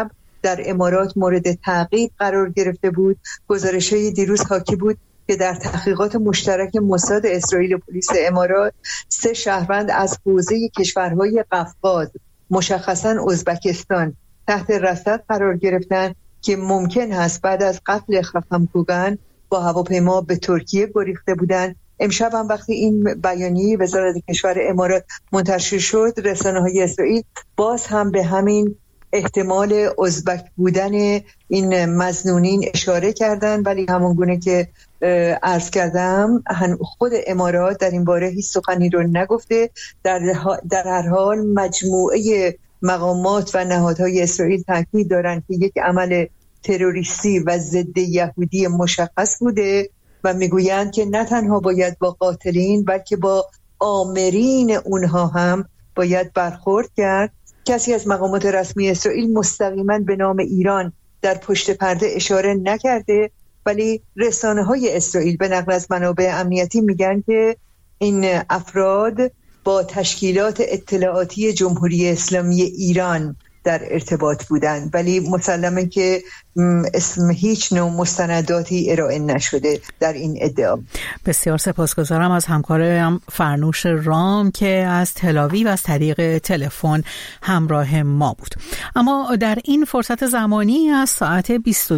در امارات مورد تعقیب قرار گرفته بود. گزارش‌های دیروز حاکی بود که در تحقیقات مشترک موساد اسرائیل و پلیس امارات 3 شهروند از حوزه کشورهای قفقاز، مشخصاً ازبکستان، تحت رصد قرار گرفتند که ممکن است بعد از قتل خفم کوگان با هواپیما به ترکیه گریخته بودند. امشب هم وقتی این بیانیه وزارت کشور امارات منتشر شد، رسانه‌های اسرائیل باز هم به همین احتمال ازبک بودن این مظنونین اشاره کردن، ولی همون گونه که عرض کردم خود امارات در این باره هیچ سخنی رو نگفته. در هر حال مجموعه مقامات و نهادهای اسرائیل تاکید دارند که یک عمل تروریستی و ضد یهودی مشخص بوده و میگویند که نه تنها باید با قاتلین بلکه با آمرین اونها هم باید برخورد کرد. کسی از مقامات رسمی اسرائیل مستقیما به نام ایران در پشت پرده اشاره نکرده، ولی رسانه‌های اسرائیل به نقل از منابع امنیتی میگن که این افراد با تشکیلات اطلاعاتی جمهوری اسلامی ایران در ارتباط بودند، ولی مسلمه که اسم هیچ نوع مستنداتی ارائه نشده در این ادعا. بسیار سپاسگزارم از همکارم فرنوش رام که از تل‌آویو از طریق تلفن همراه ما بود. اما در این فرصت زمانی از ساعت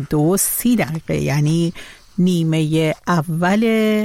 22:30 یعنی نیمه اول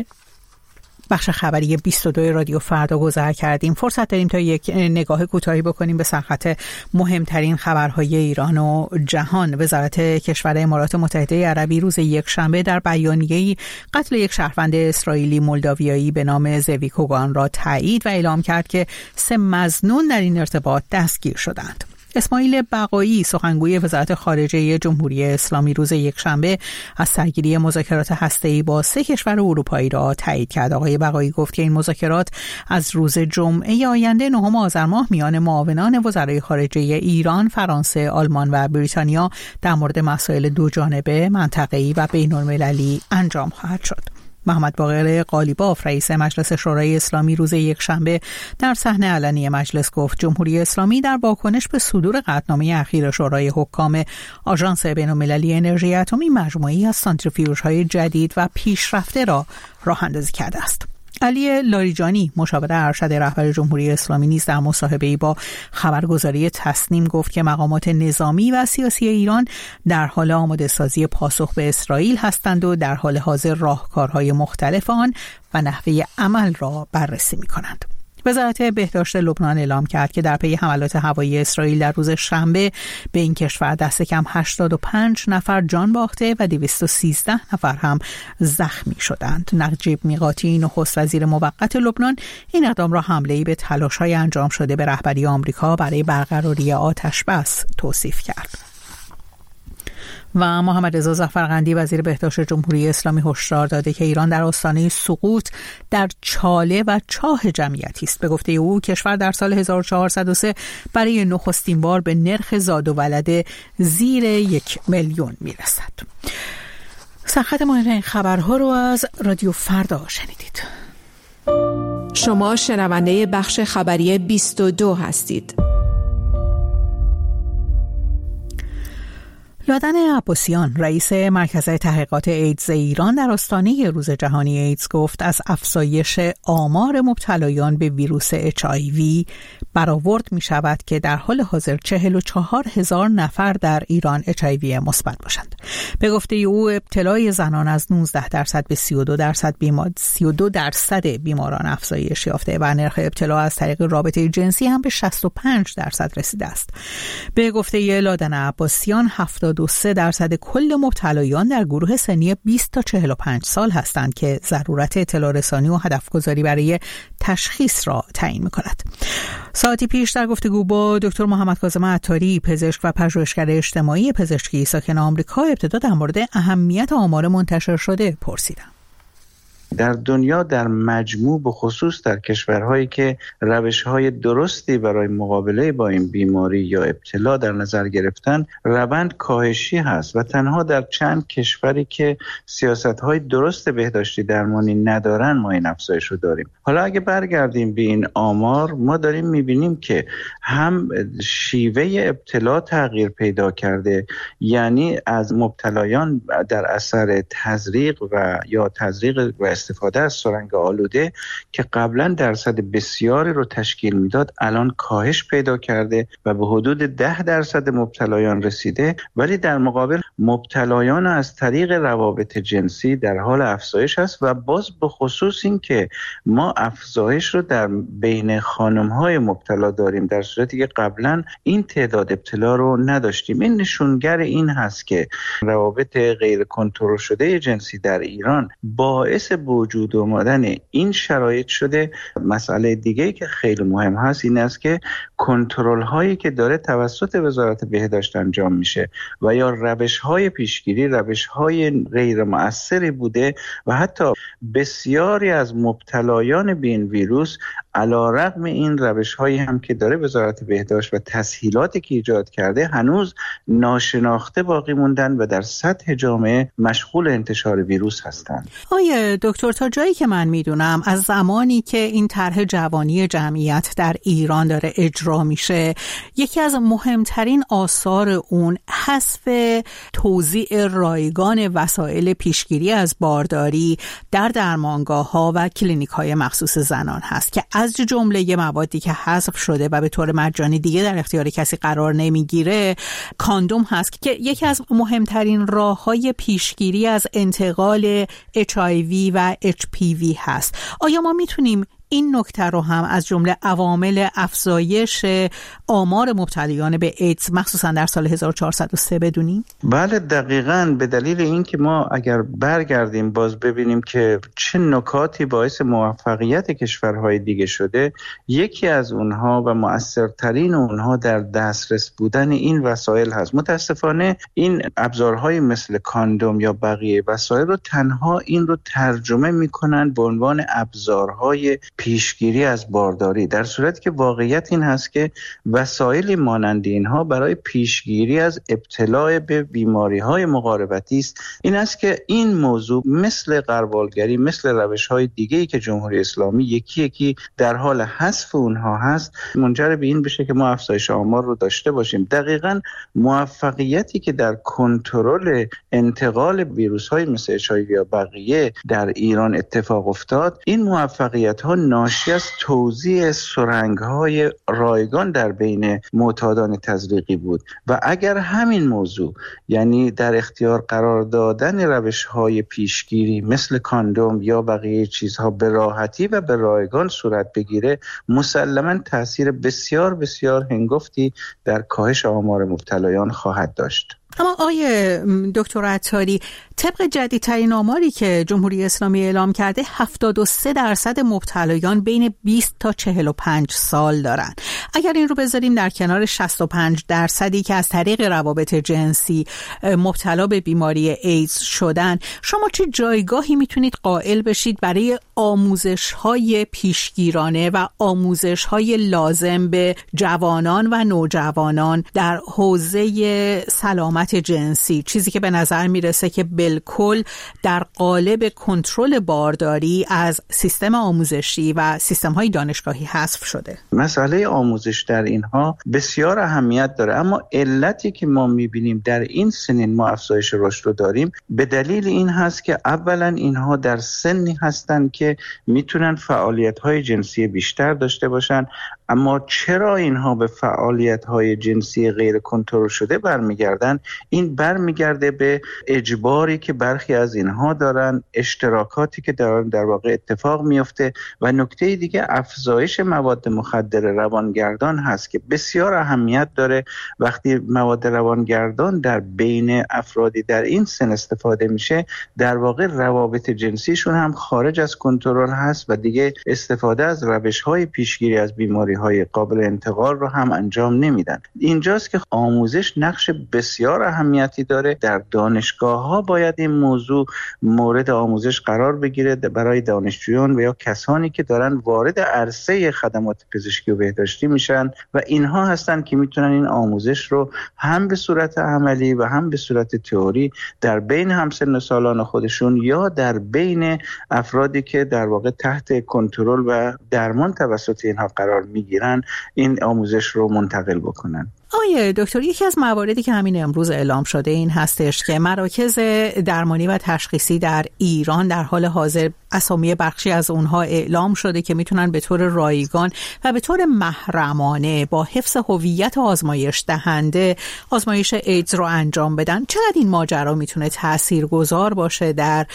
بخش خبری 22 رادیو فردا گذر کردیم. فرصت داریم تا یک نگاه کوتاهی بکنیم به سرخط مهمترین خبرهای ایران و جهان. وزارت کشور امارات متحده عربی روز یکشنبه در بیانیه‌ای قتل یک شهروند اسرائیلی مولداویایی به نام زوی کوگان را تایید و اعلام کرد که 3 مظنون در این ارتباط دستگیر شدند. اسماعیل بقایی سخنگوی وزارت خارجه جمهوری اسلامی روز یکشنبه از سرگیری مذاکرات هسته‌ای با 3 کشور اروپایی را تایید کرد. آقای بقایی گفت که این مذاکرات از روز جمعه آینده 9 آذر ماه میان معاونان وزرای خارجه ایران، فرانسه، آلمان و بریتانیا در مورد مسائل دوجانبه، منطقه‌ای و بین‌المللی انجام خواهد شد. محمد باقر قالیباف رئیس مجلس شورای اسلامی روز یکشنبه در صحنه علنی مجلس گفت جمهوری اسلامی در واکنش به صدور قطعنامه اخیر شورای حکام آژانس بین‌المللی انرژی اتمی مجموعه‌ای از سانتریفیوژهای جدید و پیشرفته را راه‌اندازی کرده است. علی لاریجانی مشاور ارشد رهبر جمهوری اسلامی نیز در مصاحبه‌ای با خبرگزاری تسنیم گفت که مقامات نظامی و سیاسی ایران در حال آماده‌سازی پاسخ به اسرائیل هستند و در حال حاضر راهکارهای مختلف آن و نحوه عمل را بررسی می‌کنند. وزارت بهداشت لبنان اعلام کرد که در پی حملات هوایی اسرائیل در روز شنبه به این کشور دست کم 85 نفر جان باخته و 213 نفر هم زخمی شدند. نجیب میقاتی نخست وزیر موقت لبنان این اقدام را حمله‌ای به تلاش‌های انجام شده به رهبری آمریکا برای برقراری آتش بس توصیف کرد. و محمد رضا ظفرقندی وزیر بهداشت جمهوری اسلامی هشدار داده که ایران در آستانه سقوط در چاله و چاه جمعیتی است. به گفته او کشور در سال 1403 برای نخستین بار به نرخ زاد و ولد زیر 1 میلیون میرسد. سرخط مهمترین خبرها رو از رادیو فردا شنیدید. شما شنونده بخش خبری 22 هستید. لادن عباسیان رئیس مرکز تحقیقات ایدز ایران در آستانه روز جهانی ایدز گفت از افزایش آمار مبتلایان به ویروس HIV برآورد می شود که در حال حاضر 44,000 نفر در ایران HIV مثبت باشند. به گفته او ابتلای زنان از 19% به 32% بیماران افزایش یافته و نرخ ابتلا از طریق رابطه جنسی هم به 65% رسیده است. به گفته لادن عباسیان 73% کل مبتلایان در گروه سنی 20 تا 45 سال هستند که ضرورت اطلاع رسانی و هدف گذاری برای تشخیص را تعیین می‌کند. ساعتی پیش در گفتگو با دکتر محمد کاظم عطاری پزشک و پژوهشگر اجتماعی پزشکی ساکن آمریکا ابتدا در مورد اهمیت آمار منتشر شده پرسیدم. در دنیا در مجموع به خصوص در کشورهایی که روش‌های درستی برای مقابله با این بیماری یا ابتلا در نظر گرفتن، روند کاهشی هست و تنها در چند کشوری که سیاست‌های درست بهداشتی درمانی ندارن ما این افزایش رو داریم. حالا اگه برگردیم به این آمار، ما داریم می‌بینیم که هم شیوه ابتلا تغییر پیدا کرده، یعنی از مبتلایان در اثر تزریق و استفاده از سرنگ آلوده که قبلا درصد بسیاری رو تشکیل میداد، الان کاهش پیدا کرده و به حدود 10% مبتلایان رسیده، ولی در مقابل مبتلایان از طریق روابط جنسی در حال افزایش است و باز به خصوص این که ما افزایش رو در بین خانم‌های مبتلا داریم، در صورتی که قبلا این تعداد ابتلا رو نداشتیم. این نشونگر این هست که روابط غیر کنترل شده جنسی در ایران باعث وجود آمدن این شرایط شده. مسئله دیگه‌ای که خیلی مهم هست این است که کنترل هایی که داره توسط وزارت بهداشت انجام میشه و یا روش های پیشگیری روش های غیر مؤثری بوده و حتی بسیاری از مبتلایان به این ویروس علیرغم این روش هایی هم که داره وزارت بهداشت و تسهیلاتی که ایجاد کرده هنوز ناشناخته باقی موندن و در سطح جامعه مشغول انتشار ویروس هستند. آیه دکتر، تا جایی که من میدونم از زمانی که این طرح جوانی جمعیت در ایران داره اجرا میشه، یکی از مهمترین آثار اون حذف توزیع رایگان وسایل پیشگیری از بارداری در درمانگاه‌ها و کلینیک‌های مخصوص زنان هست که از جمله موادی که حذف شده و به طور مجانی دیگه در اختیار کسی قرار نمیگیره کاندوم هست که یکی از مهمترین راه‌های پیشگیری از انتقال HIV و HPV هست. آیا ما میتونیم این نکته رو هم از جمله عوامل افزایش آمار مبتلایان به ایدز مخصوصا در سال 1403 بدونیم؟ بله دقیقاً، به دلیل این که ما اگر برگردیم باز ببینیم که چه نکاتی باعث موفقیت کشورهای دیگه شده، یکی از اونها و مؤثرترین اونها در دسترس بودن این وسایل هست. متاسفانه این ابزارهای مثل کاندوم یا بقیه وسایل رو تنها این رو ترجمه میکنن به عنوان ابزارهای پیشگیری از بارداری، در صورتی که واقعیت این هست که وسایلی مانند اینها برای پیشگیری از ابتلا به بیماری‌های مقاربتی است. این است که این موضوع مثل غربالگری، مثل روش‌های دیگه‌ای که جمهوری اسلامی یکی در حال حذف اونها هست، منجر به این بشه که ما افزایش آمار رو داشته باشیم. دقیقاً موفقیتی که در کنترل انتقال ویروس‌های مثل HIV یا بقیه در ایران اتفاق افتاد، این موفقیت‌ها ناشی از توزیع سرنگ‌های رایگان در بین معتادان تزریقی بود و اگر همین موضوع، یعنی در اختیار قرار دادن روش‌های پیشگیری مثل کاندوم یا بقیه چیزها به راحتی و به رایگان صورت بگیره، مسلماً تأثیر بسیار بسیار هنگفتی در کاهش آمار مبتلایان خواهد داشت. اما آیه دکتر عطاری، طبق جدیدترین آماری که جمهوری اسلامی اعلام کرده 73% مبتلایان بین 20 تا 45 سال دارن. اگر این رو بذاریم در کنار 65% که از طریق روابط جنسی مبتلا به بیماری ایدز شدن، شما چه جایگاهی میتونید قائل بشید برای آموزش‌های پیشگیرانه و آموزش‌های لازم به جوانان و نوجوانان در حوزه سلامت جنسی، چیزی که به نظر میرسه که بالکل در قالب کنترل بارداری از سیستم آموزشی و سیستم‌های دانشگاهی حذف شده؟ مسئله آموزش در اینها بسیار اهمیت داره، اما علتی که ما میبینیم در این سنین ما افزایش رشد رو داریم به دلیل این هست که اولا اینها در سنی هستن که میتونن فعالیت‌های جنسی بیشتر داشته باشن، اما چرا اینها به فعالیت‌های جنسی غیر کنترل شده برمیگردن؟ این برمیگرده به اجباری که برخی از اینها دارن، اشتراکاتی که دارن در واقع اتفاق میفته و نکته دیگه افزایش مواد مخدر روانگردان هست که بسیار اهمیت داره. وقتی مواد روانگردان در بین افرادی در این سن استفاده میشه، در واقع روابط جنسیشون هم خارج از کنترل هست و دیگه استفاده از روش‌های پیشگیری از بیماری بیماری‌های قابل انتقال رو هم انجام نمیدن. اینجاست که آموزش نقش بسیار اهمیتی داره. در دانشگاه‌ها باید این موضوع مورد آموزش قرار بگیره برای دانشجویان و یا کسانی که دارن وارد عرصه خدمات پزشکی و بهداشتی میشن و اینها هستن که میتونن این آموزش رو هم به صورت عملی و هم به صورت تئوری در بین همسن سالان خودشون یا در بین افرادی که در واقع تحت کنترل و درمان توسط اینها قرار میگیرن این آموزش رو منتقل بکنن. آقای دکتر، یکی از مواردی که همین امروز اعلام شده این هستش که مراکز درمانی و تشخیصی در ایران در حال حاضر اسامی بخشی از اونها اعلام شده که میتونن به طور رایگان و به طور محرمانه با حفظ هویت آزمایش دهنده آزمایش ایدز رو انجام بدن. چقدر این ماجرا میتونه تاثیرگذار باشه در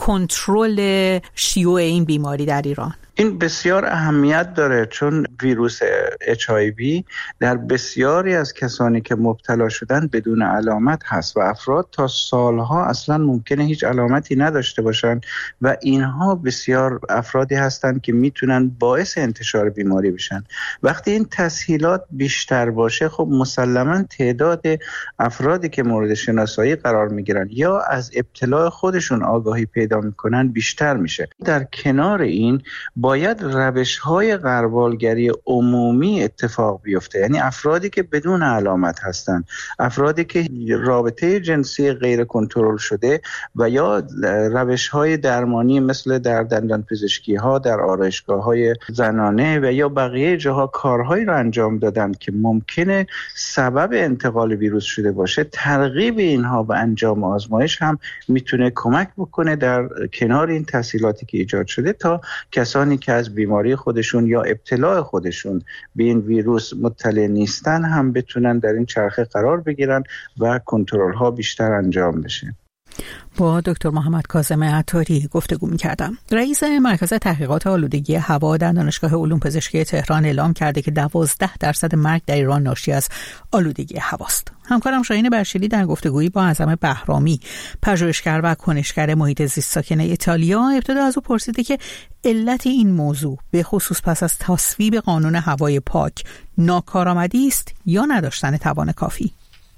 کنترل شیوع این بیماری در ایران؟ این بسیار اهمیت داره چون ویروس HIV در بسیاری از کسانی که مبتلا شدن بدون علامت هست و افراد تا سالها اصلا ممکنه هیچ علامتی نداشته باشن و اینها بسیار افرادی هستند که میتونن باعث انتشار بیماری بشن. وقتی این تسهیلات بیشتر باشه خب مسلماً تعداد افرادی که مورد شناسایی قرار میگیرن یا از ابتلا خودشون آگاهی پیدا میکنن بیشتر میشه. در کنار این باید روش‌های غربالگری عمومی اتفاق بیفته، یعنی افرادی که بدون علامت هستن، افرادی که رابطه جنسی غیر کنترل شده و یا روش‌های درمانی مثل در دندانپزشکی‌ها، در آرایشگاه‌های زنانه و یا بقیه جاها کارهایی رو انجام دادن که ممکنه سبب انتقال ویروس شده باشه، ترغیب اینها به انجام آزمایش هم میتونه کمک بکنه در کنار این تسهیلاتی که ایجاد شده تا کسانی که از بیماری خودشون یا ابتلا خودشون به این ویروس مطلع نیستن هم بتونن در این چرخه قرار بگیرن و کنترل ها بیشتر انجام بشه. با دکتر محمد کاظم عطاری گفتگو می‌کردم. رئیس مرکز تحقیقات آلودگی هوا در دانشگاه علوم پزشکی تهران اعلام کرده که 12% مرگ در ایران ناشی از آلودگی هواست. همکارم شاهین برشیلی در گفتگویی با اعظم بهرامی، پژوهشگر و کنشگر محیط زیست ساکن ایتالیا، ابتدا از او پرسیده که علت این موضوع به خصوص پس از تصویب قانون هوای پاک ناکارآمدی است یا نداشتن توان کافی.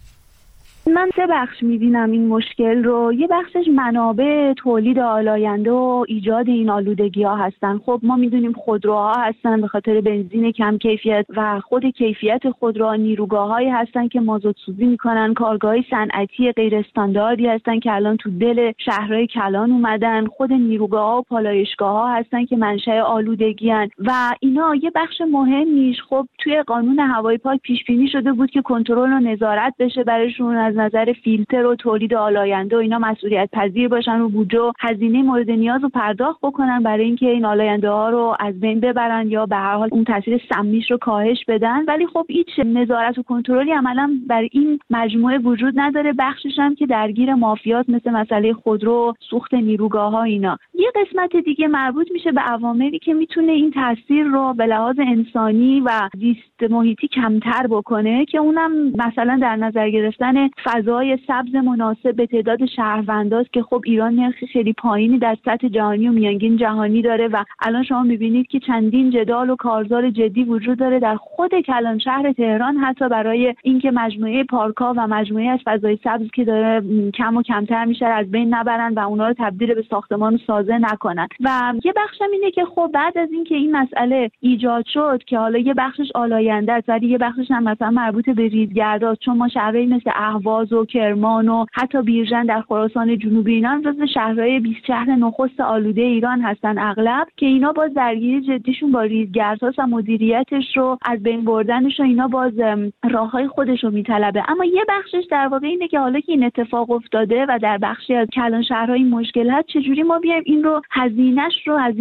من سه بخش می‌بینم این مشکل رو. یه بخشش منابع تولید آلاینده و ایجاد این آلودگی‌ها هستن. خب ما می‌دونیم خودروها هستن به خاطر بنزین کم کیفیت و خود کیفیت خودروها، نیروگاه‌هایی هستن که مازوت سوزی می‌کنن، کارگاه‌های صنعتی غیر استانداردی هستن که الان تو دل شهرهای کلان اومدن، خود نیروگاه‌ها و پالایشگاه‌ها هستن که منشأ آلودگی ان و اینا یه بخش مهمیش خب توی قانون هوای پاک پیش بینی شده بود که کنترل و نظارت بشه براشون از نظر فیلتر و تولید آلاینده و اینا مسئولیت پذیر باشن و بودجه و هزینه مورد نیاز رو پرداخت بکنن برای اینکه این آلاینده ها رو از بین ببرن یا به هر حال اون تاثیر سمیش رو کاهش بدن. ولی خب هیچ نظارت و کنترلی عملا بر این مجموعه وجود نداره. بخشش هم که درگیر مافیات مثل مسئله خودرو، سوخت نیروگاه ها اینا. یه قسمت دیگه مربوط میشه به عواملی که میتونه این تاثیر رو به لحاظ انسانی و زیست محیطی کمتر بکنه که اونم مثلا در نظر گرفتن فضای سبز مناسب به تعداد شهرونداست که خب ایران نرخ خیلی پایینی در سطح جهانی و میانگین جهانی داره و الان شما می‌بینید که چندین جدال و کارزار جدی وجود داره در خود کلان شهر تهران حتی برای اینکه مجموعه پارک‌ها و مجموعه از فضای سبز که داره کم و کمتر میشه از بین نبرن و اونا رو تبدیل به ساختمان و سازه نکنن. و یه بخشم اینه که خب بعد از اینکه این مسئله ایجاد شد که حالا یه بخشش آلاینده است ولی یه بخشش هم مثلا مربوط به ریزگرداست، چون ما شهرهایی مثل اهواز و کرمان و حتی بیرجن در خراسان جنوبی ایران جزو شهرهای 20 شهر نخست آلوده ایران هستن اغلب، که اینا باز درگیری جدیشون با ریزگردهاست و مدیریتش رو از بین بردنش و اینا باز راههای خودش رو میطلبه. اما یه بخشش در واقع اینه که حالا که این اتفاق افتاده و در بخشی از کلان شهرهای مشکل هست، چجوری ما بیایم این رو هزینه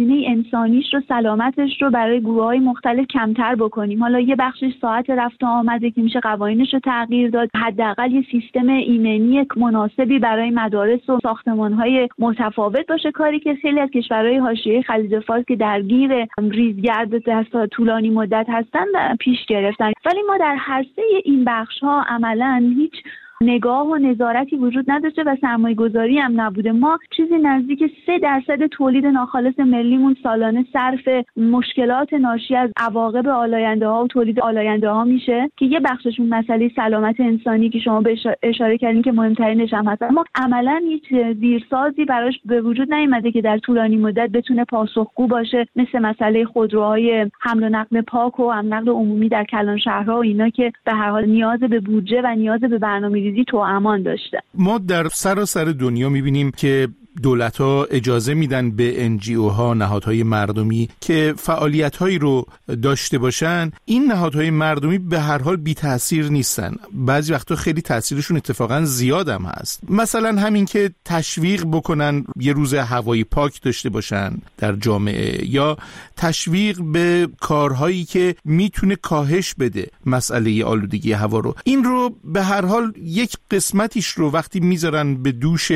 انسانیش رو، سلامتش رو برای گروه‌های مختلف کمتر بکنیم. حالا یه بخشش ساعت رفت و آمده که میشه قوانینش رو تغییر داد، حداقل یه سیستم ایمنی مناسبی برای مدارس و ساختمان‌های متفاوت باشه، کاری که خیلی از کشورهای حاشیه خلیج فارس که درگیر ریزگرد در طولانی مدت هستن پیش گرفتن. ولی ما در هر سه این بخش‌ها عملاً هیچ نگاه و نظارتی وجود نداشته و سرمایه‌گذاری هم نبوده. ما چیزی نزدیک 3% تولید ناخالص ملیمون سالانه صرف مشکلات ناشی از عواقب آلاینده‌ها و تولید آلاینده‌ها میشه که یه بخششون مسئله سلامت انسانی که شما به اشاره کردین که مهمترینش هم هست. اما عملاً هیچ زیرسازی براش به وجود نیامده که در طولانی مدت بتونه پاسخگو باشه، مثل مسئله خودروهای حمل و نقل پاک و حمل و نقل عمومی در کلان شهرها و اینا که به هر حال نیاز به بودجه و نیاز به برنامه‌ریزی توامان داشته. ما در سراسر دنیا می‌بینیم که دولت‌ها اجازه میدن به NGO-ها، نهادهای مردمی که فعالیت‌هایی رو داشته باشن. این نهادهای مردمی به هر حال بی تأثیر نیستن، بعضی وقتا خیلی تأثیرشون اتفاقا زیاد هم هست. مثلا همین که تشویق بکنن یه روز هوایی پاک داشته باشن در جامعه، یا تشویق به کارهایی که میتونه کاهش بده مسئله آلودگی هوا رو. این رو به هر حال یک قسمتیش رو وقتی میذارن به دوش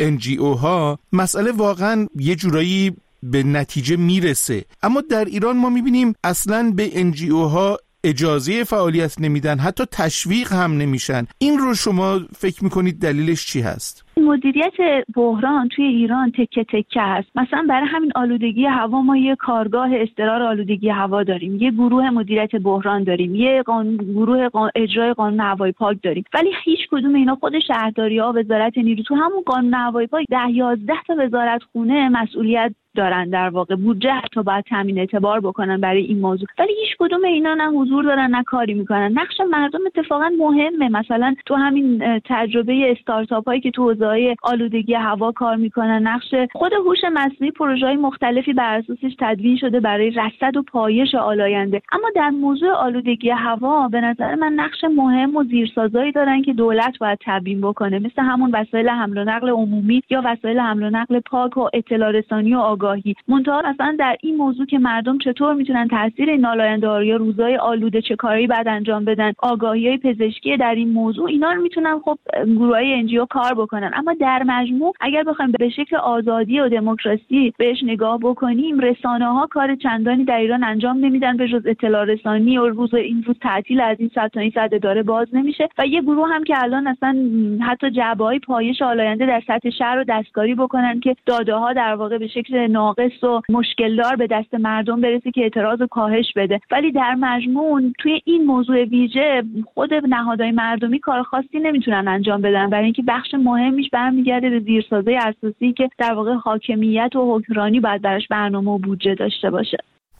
NGO-ها، مسئله واقعا یه جورایی به نتیجه میرسه. اما در ایران ما میبینیم اصلاً به NGO-ها اجازه فعالیت نمیدن، حتی تشویق هم نمیشن. این رو شما فکر میکنید دلیلش چی هست؟ مدیریت بحران توی ایران تکه تکه هست. مثلا برای همین آلودگی هوا ما یه کارگاه اضطرار آلودگی هوا داریم، یه گروه مدیریت بحران داریم، یه گروه اجرای قانون هوای پاک داریم، ولی هیچ کدوم اینا خود شهرداری‌ها، وزارت نیرو، تو همون قانون هوای پاک 10-11 تا وزارت خونه مسئولیت دارن، در واقع بودجه حتی باید تامین اعتبار بکنن برای این موضوع، ولی هیچ کدوم اینا نه حضور دارن نه کاری میکنن. نقش مردم اتفاقا مهمه. مثلا تو همین تجربه استارتاپ هایی که تو حوزه آلودگی هوا کار میکنن، نقش خود هوش مصنوعی، پروژه‌های مختلفی بر اساسش تدوین شده برای رصد و پایش آلاینده. اما در موضوع آلودگی هوا به نظر من نقش مهم و زیرسازایی دارن که دولت باید تبیین بکنه، مثل همون وسایل حمل و نقل عمومی یا وسایل حمل و نقل پاک و اطلاع رسانی و آگاهی. منتها اصلا در این موضوع که مردم چطور میتونن تاثیر این آلاینده‌ها یا روزهای آلوده چه کاری بعد انجام بدن، آگاهی‌های پزشکی در این موضوع، اینا رو میتونن خب گروه‌های NGO کار بکنن. اما در مجموع اگر بخوایم به شکل آزادی و دموکراسی بهش نگاه بکنیم، رسانه‌ها کار چندانی در ایران انجام نمیدن به جز اطلاع رسانی و این روز تعطیل از این ساعت تا این ساعت داره باز نمیشه و یه گروه هم که الان اصلا حتی جعبه‌های پایش آلاینده در سطح شهر رو دستکاری بکنن که داده‌ها در واقع به شکل ناقص و مشکلدار به دست مردم برسه که اعتراض و کاهش بده. ولی در مجموع توی این موضوع ویژه خود نهادهای مردمی کار خاصی نمیتونن انجام بدن، برای اینکه بخش مهمیش برمیگرده به زیرسازهای اساسی که در واقع حاکمیت و حکمرانی باید براش برنامه و بودجه داشته باشه.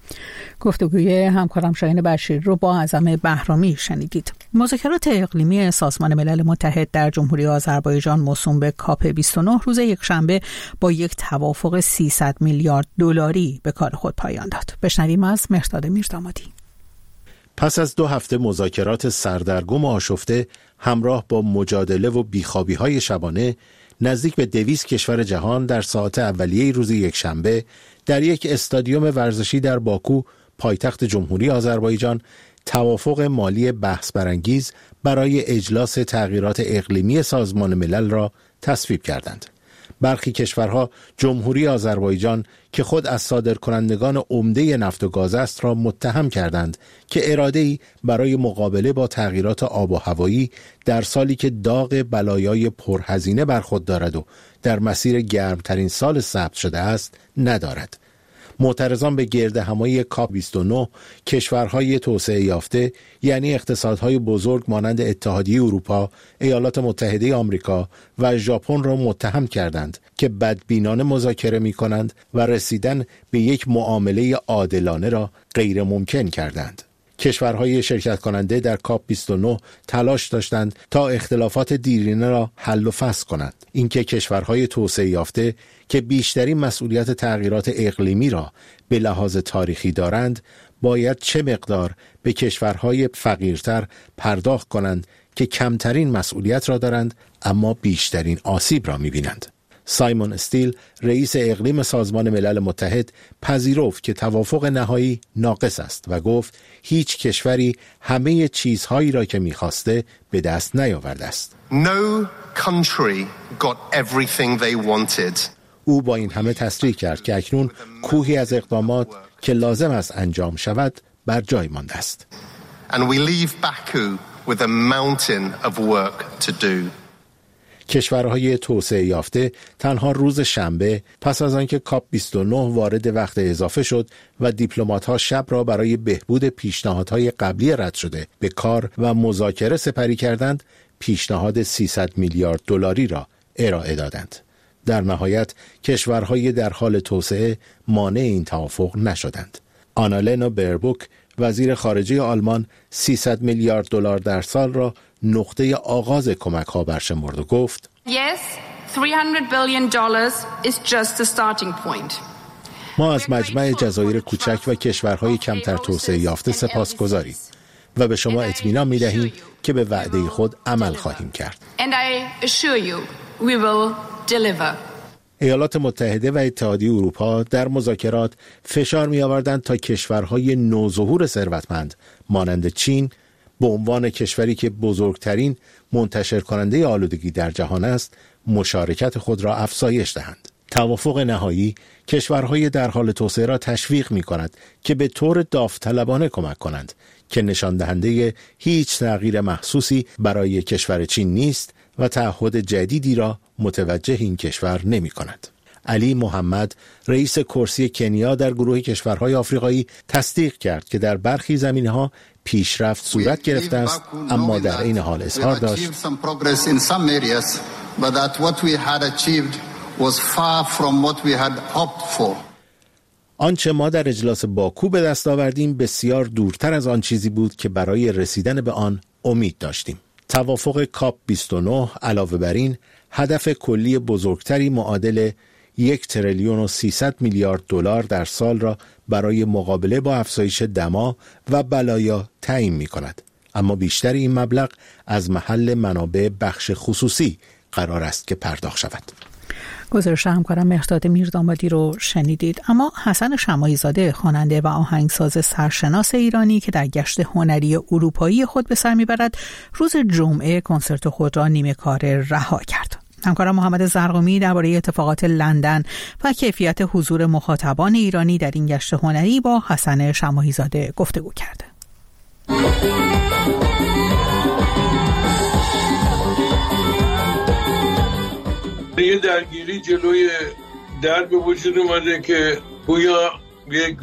گفتگوی همکارم شاهین بشیر رو با اعظم بهرامی شنیدید. مذاکرات اقلیمی سازمان ملل متحد در جمهوری آذربایجان موسوم به کاپ 29 روز یکشنبه با یک توافق 300 میلیارد دلاری به کار خود پایان داد. بشنویم از مهرداد میردامادی. پس از 2 هفته مذاکرات سردرگم و آشفته همراه با مجادله و بیخوابی‌های شبانه، نزدیک به 200 کشور جهان در ساعات اولیه روز یکشنبه در یک استادیوم ورزشی در باکو، پایتخت جمهوری آذربایجان، توافق مالی بحث برانگیز برای اجلاس تغییرات اقلیمی سازمان ملل را تصویب کردند. برخی کشورها جمهوری آذربایجان که خود از صادرکنندگان عمده نفت و گاز است را متهم کردند که اراده‌ای برای مقابله با تغییرات آب و هوایی در سالی که داغ بلایای پرهزینه بر خود دارد و در مسیر گرمترین سال ثبت شده است ندارد. معترضان به گردهمایی کاپ 29 کشورهای توسعه یافته یعنی اقتصادهای بزرگ مانند اتحادیه اروپا، ایالات متحده آمریکا و ژاپن را متهم کردند که بدبینانه مذاکره می‌کنند و رسیدن به یک معامله عادلانه را غیر ممکن کردند. کشورهای شرکت کننده در کاپ 29 تلاش داشتند تا اختلافات دیرینه را حل و فصل کنند. اینکه کشورهای توسعه یافته که بیشترین مسئولیت تغییرات اقلیمی را به لحاظ تاریخی دارند، باید چه مقدار به کشورهای فقیرتر پرداخت کنند که کمترین مسئولیت را دارند اما بیشترین آسیب را می‌بینند. سایمون استیل، رئیس اقلیم سازمان ملل متحد، پذیرفت که توافق نهایی ناقص است و گفت هیچ کشوری همه چیزهایی را که می‌خواسته به دست نیاورده است. No country got everything they wanted. او با این همه تصریح کرد که اکنون کوهی از اقدامات که لازم است انجام شود بر جای مانده است. And we leave Baku with a mountain of work to do. کشورهای توسعه یافته تنها روز شنبه پس از آنکه کاپ 29 وارد وقت اضافه شد و دیپلمات‌ها شب را برای بهبود پیشنهادهای قبلی رد شده به کار و مذاکره سپری کردند، پیشنهاد 300 میلیارد دلاری را ارائه دادند. در نهایت کشورهای در حال توسعه مانع این توافق نشدند. آنالنا بربوک وزیر خارجه آلمان 300 میلیارد دلار در سال را نقطه آغاز کمک‌ها برشمرد و گفت Yes, $300 billion is just the starting point. ما از مجمع جزایر کوچک و کشورهای کمتر توسعه یافته سپاسگزاریم و به شما اطمینان می‌دهیم که به وعده خود عمل خواهیم کرد. And I assure you, we will deliver. ایالات متحده و اتحادیه اروپا در مذاکرات فشار می‌آوردند تا کشورهای نوظهور ثروتمند مانند چین به عنوان کشوری که بزرگترین منتشر کننده آلودگی در جهان است، مشارکت خود را افزایش دهند. توافق نهایی کشورهای در حال توسعه را تشویق می‌کند که به طور داوطلبانه کمک کنند که نشان دهنده هیچ تغییر محسوسی برای کشور چین نیست و تعهد جدیدی را متوجه این کشور نمی‌کند. علی محمد رئیس کرسی کنیا در گروه کشورهای آفریقایی تصدیق کرد که در برخی زمینه‌ها پیشرفت صورت گرفته است، اما در این حال اظهار داشت آنچه ما در اجلاس باکو به دست آوردیم بسیار دورتر از آن چیزی بود که برای رسیدن به آن امید داشتیم. توافق کاپ 29 علاوه بر این هدف کلی بزرگتری معادل 1 تریلیون و 300 میلیارد دلار در سال را برای مقابله با افزایش دما و بلایا تعیین می‌کند، اما بیشتر این مبلغ از محل منابع بخش خصوصی قرار است که پرداخت شود. گزارش همکارم مهرداد میردامادی رو شنیدید. اما حسن شماعی زاده خواننده و آهنگساز سرشناس ایرانی که در گشت هنری اروپایی خود به سر میبرد، روز جمعه کنسرت خود را نیمه کار رها کرد. همکارم محمد زرقمی درباره اتفاقات لندن و کیفیت حضور مخاطبان ایرانی در این گشت هنری با حسن شماعی زاده گفتگو کرده. یه درگیری جلوی در به وجود اومده که گویا یک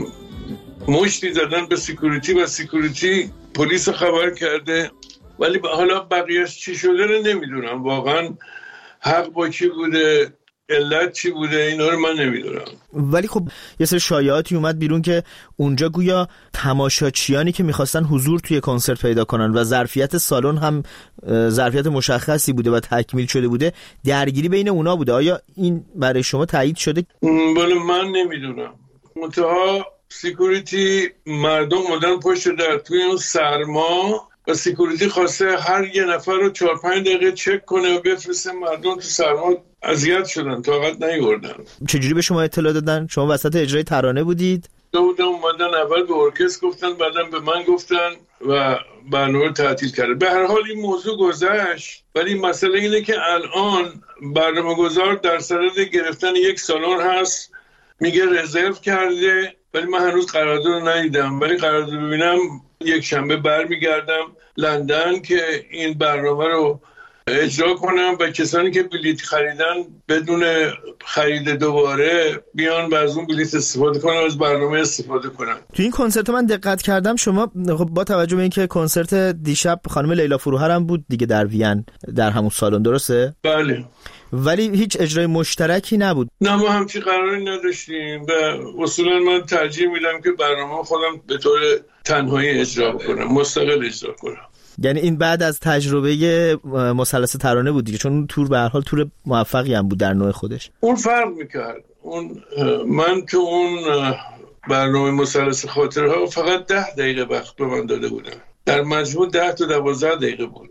مشتی زدن به سکیوریتی و سکیوریتی پلیس خبر کرده، ولی حالا بقیهش چی شده رو نمیدونم. واقعا حق با کی بوده، علت چی بوده، اینا رو من نمیدونم. ولی خب یه سری شایعاتی اومد بیرون که اونجا گویا تماشاچیانی که میخواستن حضور توی کنسرت پیدا کنن و ظرفیت سالن هم ظرفیت مشخصی بوده و تکمیل شده بوده، درگیری بین اونا بوده. آیا این برای شما تایید شده؟ بله من نمیدونم. منتها سکیوریتی مردم اومدن پشت در توی اون سرما و سکیوریتی خواسته هر یه نفر رو 4-5 دقیقه چک کنه و بفرسته. مردم تو سرما اذیت شدن، طاقت نیاوردن. چجوری به شما اطلاع دادن؟ شما وسط اجرای ترانه بودید؟ اومدن اول به ارکستر گفتن، بعدم به من گفتن و برنامه رو تعطیل کرده. به هر حال این موضوع گذشت، ولی مسئله اینه که الان برنامه‌گذار در صدد گرفتن یک سالن هست، میگه رزرو کرده، ولی من هنوز قرارداد رو ندیدم. ولی قرارداد ببینم یک شنبه برمیگردم لندن که این برنامه رو اجرا کنم و کسانی که بلیط خریدن بدون خرید دوباره بیان و از اون بلیط استفاده کنن، از برنامه استفاده کنن. تو این کنسرت من دقت کردم شما با توجه به اینکه کنسرت دیشب خانم لیلا فروهر هم بود دیگه در وین در همون سالن، درسته؟ بله. ولی هیچ اجرای مشترکی نبود. نه ما همچین قراری نداشتیم و اصولا من ترجیح میدم که برنامه خودم به طور تنهایی اجرا کنم، مستقل اجرا کنم. یعنی این بعد از تجربه مثلث ترانه بود دیگه، چون تور به هر حال تور موفقی هم بود در نوع خودش. اون فرق میکرد. من تو اون برنامه مثلث خاطرها فقط 10 دقیقه وقت به من داده بودن، در مجموع 10 تا 12 دقیقه بود.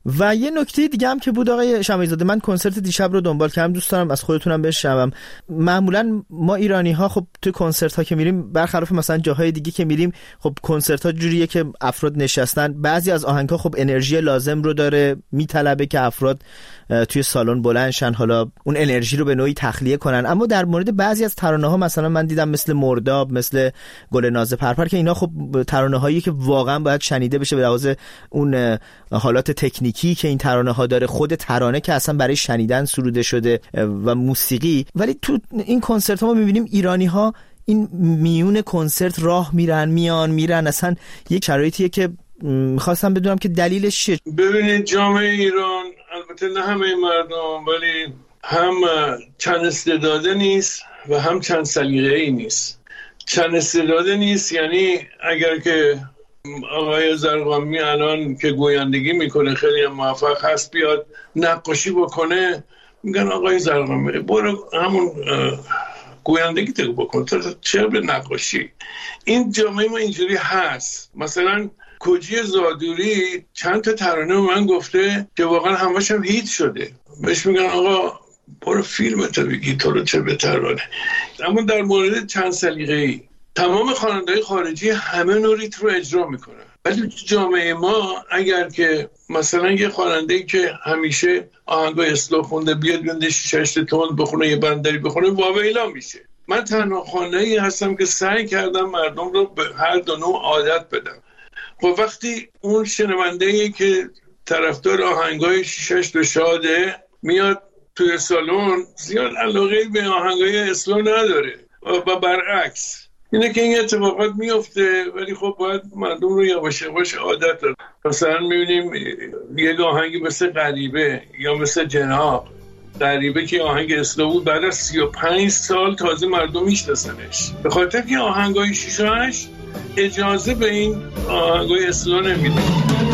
و یه نکته دیگه هم که بود آقای شمعی‌زاده، من کنسرت دیشب رو دنبال کردم، دوست دارم از خودتونم بشنوم. معمولا ما ایرانی ها خب تو کنسرت ها که میریم، برخلاف مثلا جاهای دیگه که میریم، خب کنسرت ها جوریه که افراد نشستن، بعضی از آهنگ ها خب انرژی لازم رو داره، میطلبه که افراد توی سالن بلند شن، حالا اون انرژی رو به نوعی تخلیه کنن. اما در مورد بعضی از ترانه ها مثلا من دیدم مثل مرداب، مثل گل ناز پرپر که اینا خب ترانه هایی که واقعا باید شنیده بشه به لحاظ اون حالات تکنیکی که این ترانه ها داره، خود ترانه که اصلا برای شنیدن سروده شده و موسیقی. ولی تو این کنسرت ها ما میبینیم ایرانی ها این میون کنسرت راه میرن میرن، اصلا یک شرایطیه که میخواستم بدونم که دلیلش چیه. ببینید جامعه ایران، البته نه همه مردم، ولی هم چند استعداده نیست و هم چند سلیقه‌ای نیست. چند استعداده نیست یعنی اگر که آقای زرقامی الان که گویندگی میکنه خیلی موفق هست، بیاد نقاشی بکنه، میگن آقای زرقامی برو همون گویندگی تو بکن، چرا به نقاشی؟ این جامعه ما اینجوری هست. مثلا کجی زادوری چند تا ترانه من گفته که واقعا همش هم هیت شده، بهش میگن آقا برو فیلمتو بگی، تو رو چه به ترانه. اما در مورد چند سلیقه‌ای تمام خواننده‌های خارجی همه نوریت رو اجرا میکنن، ولی جامعه ما اگر که مثلا یه خواننده‌ای که همیشه آهنگای اسلو خونده بیاد بنده 6 تون بخونه، یه بندری بخونه، واویلا میشه. من تنها خواننده‌ای هستم که سعی کردم مردم رو به هر دو نوع عادت بدم. خب وقتی اون شنونده‌ای که طرفدار آهنگای 6 شاده میاد توی سالن، زیاد علاقه به آهنگای اسلو نداره و برعکس، اینه که این اتفاقات میفته. ولی خب باید مردم رو یواش یواش عادت داد. مثلا میبینیم یک آهنگی مثل غریبه یا مثل جناح، غریبه که آهنگ اسلو بود، بعد از 35 سال تازه مردم میشناسنش، به خاطر که آهنگای 6 اجازه به این آهنگای اسلو نمیده.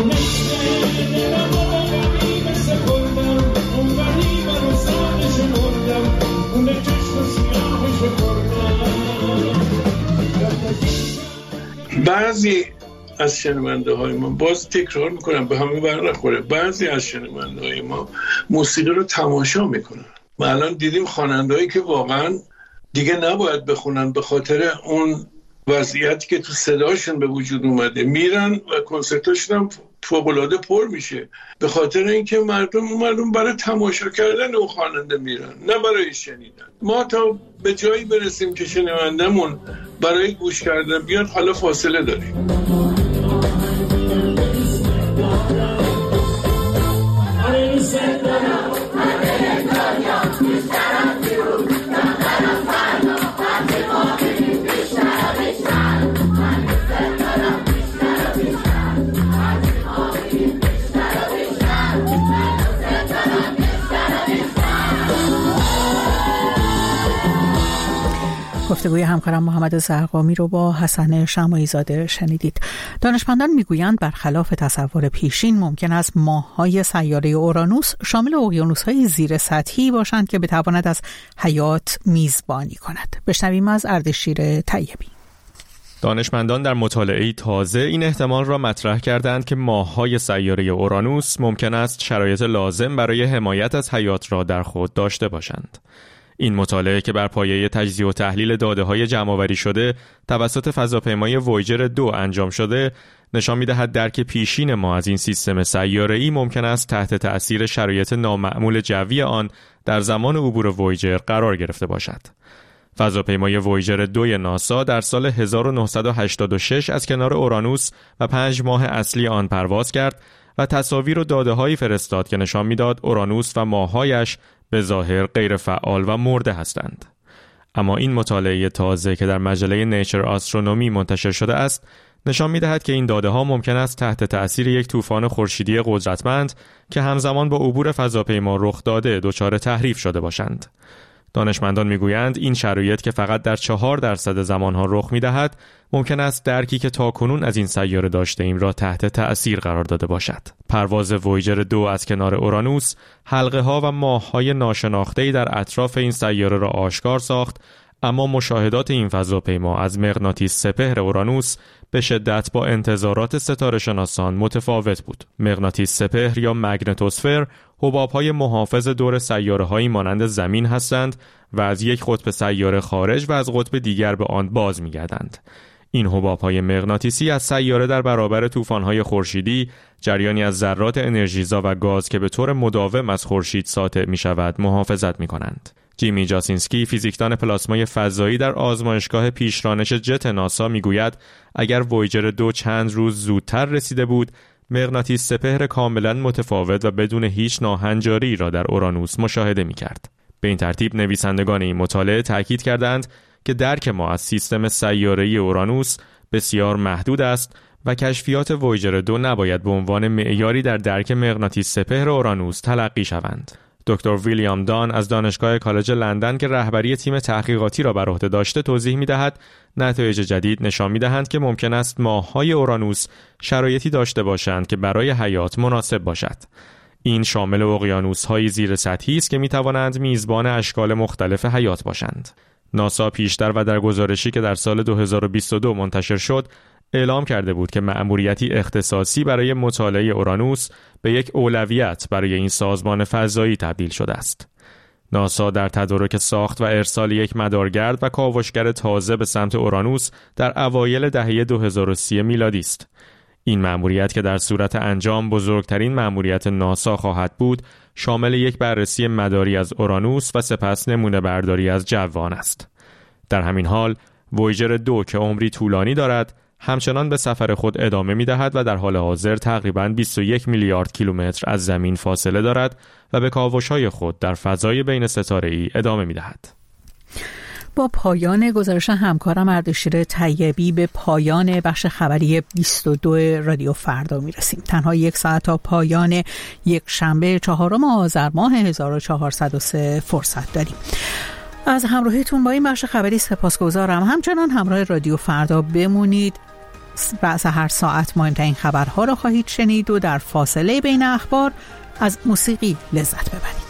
بعضی از شنونده های ما، باز تکرار میکنم به همه بر نخوره، بعضی از شنونده های ما موسیقی رو تماشا میکنن. ما الان دیدیم خواننده هایی که واقعا دیگه نباید بخونن به خاطر اون وضعیتی که تو صداشون به وجود اومده، میرن و کنسرتاشون هم فوق‌العاده پر میشه، به خاطر اینکه مردم برای تماشا کردن اون خواننده میرن، نه برای شنیدن. ما تا به جایی برسیم که شنوندمون برای گوش کردن بیاد، حالا فاصله داریم. گفتگوی همکارم محمد زرقامی رو با حسن شمعی‌زاده شنیدید. دانشمندان میگویند برخلاف تصور پیشین ممکن است ماه‌های سیاره اورانوس شامل اقیانوس‌های زیر سطحی باشند که بتواند از حیات میزبانی کند. بشنویم از اردشیر طیبی. دانشمندان در مطالعه‌ای تازه این احتمال را مطرح کردند که ماه‌های سیاره اورانوس ممکن است شرایط لازم برای حمایت از حیات را در خود داشته باشند. این مطالعه که بر پایه تجزیه و تحلیل داده‌های جمع‌آوری شده توسط فضاپیمای وویجر 2 انجام شده، نشان می‌دهد درک پیشین ما از این سیستم سیاره‌ای ممکن است تحت تأثیر شرایط نامعمول جوی آن در زمان عبور وویجر قرار گرفته باشد. فضاپیمای وویجر 2 ناسا در سال 1986 از کنار اورانوس و 5 ماه اصلی آن پرواز کرد و تصاویر و داده‌هایی فرستاد که نشان می‌داد اورانوس و ماه‌هایش به ظاهر غیر فعال و مرده هستند. اما این مطالعه تازه که در مجله نیچر آسترونومی منتشر شده است، نشان می‌دهد که این داده‌ها ممکن است تحت تأثیر یک طوفان خورشیدی قدرتمند که همزمان با عبور فضاپیما رخ داده دچار تحریف شده باشند. دانشمندان میگویند این شرایط که فقط در 4% زمانها رخ میدهد، ممکن است درکی که تاکنون از این سیاره داشته ایم را تحت تأثیر قرار داده باشد. پرواز وویجر 2 از کنار اورانوس، حلقه ها و ماه های ناشناخته‌ای در اطراف این سیاره را آشکار ساخت، اما مشاهدات این فضاپیما از مغناطیس سپهر اورانوس به شدت با انتظارات ستاره‌شناسان متفاوت بود. مغناطیس سپهر یا مگنتوسفر حباب‌های محافظ دور سیاره‌هایی مانند زمین هستند و از یک قطب سیاره خارج و از قطب دیگر به آن باز می‌گردند. این حباب‌های مغناطیسی از سیاره در برابر طوفان‌های خورشیدی، جریانی از ذرات انرژیزا و گاز که به طور مداوم از خورشید ساطع می‌شود، محافظت می‌کنند. جیمی جاسینسکی، فیزیکدان پلاسمای فضایی در آزمایشگاه پیشرانش جت ناسا میگوید اگر وویجر 2 چند روز زودتر رسیده بود، مغناطیس سپهر کاملا متفاوت و بدون هیچ ناهنجاری را در اورانوس مشاهده میکرد. به این ترتیب نویسندگان این مطالعه تاکید کردند که درک ما از سیستم سیاره‌ای اورانوس بسیار محدود است و کشفیات وویجر 2 نباید به عنوان معیاری در درک مغناطیس سپهر اورانوس تلقی شوند. دکتر ویلیام دان از دانشگاه کالج لندن که رهبری تیم تحقیقاتی را بر عهده داشته توضیح می‌دهد نتایج جدید نشان می‌دهند که ممکن است ماه‌های اورانوس شرایطی داشته باشند که برای حیات مناسب باشد. این شامل اقیانوس‌های زیر سطحی است که می‌توانند میزبان اشکال مختلف حیات باشند. ناسا پیشتر و در گزارشی که در سال 2022 منتشر شد اعلام کرده بود که مأموریتی اختصاصی برای مطالعه اورانوس به یک اولویت برای این سازمان فضایی تبدیل شده است. ناسا در تدارک ساخت و ارسال یک مدارگرد و کاوشگر تازه به سمت اورانوس در اوایل دهه 2030 میلادی است. این مأموریت که در صورت انجام بزرگترین مأموریت ناسا خواهد بود، شامل یک بررسی مداری از اورانوس و سپس نمونه برداری از جوان است. در همین حال، وویجر 2 که عمری طولانی دارد، همچنان به سفر خود ادامه می‌دهد و در حال حاضر تقریباً 21 میلیارد کیلومتر از زمین فاصله دارد و به کاوش‌های خود در فضای بین ستاره‌ای ادامه می‌دهد. با پایان گزارش همکارم اردشیر طیبی به پایان بخش خبری 22 رادیو فردا میرسیم. تنها یک ساعت تا پایان یک شنبه 4 آذر ماه 1403 فرصت داریم. از همراهیتون با این بخش خبری سپاسگزارم. همچنان همراه رادیو فردا بمونید. بعد هر ساعت مهمترین خبرها را خواهید شنید و در فاصله بین اخبار از موسیقی لذت ببرید.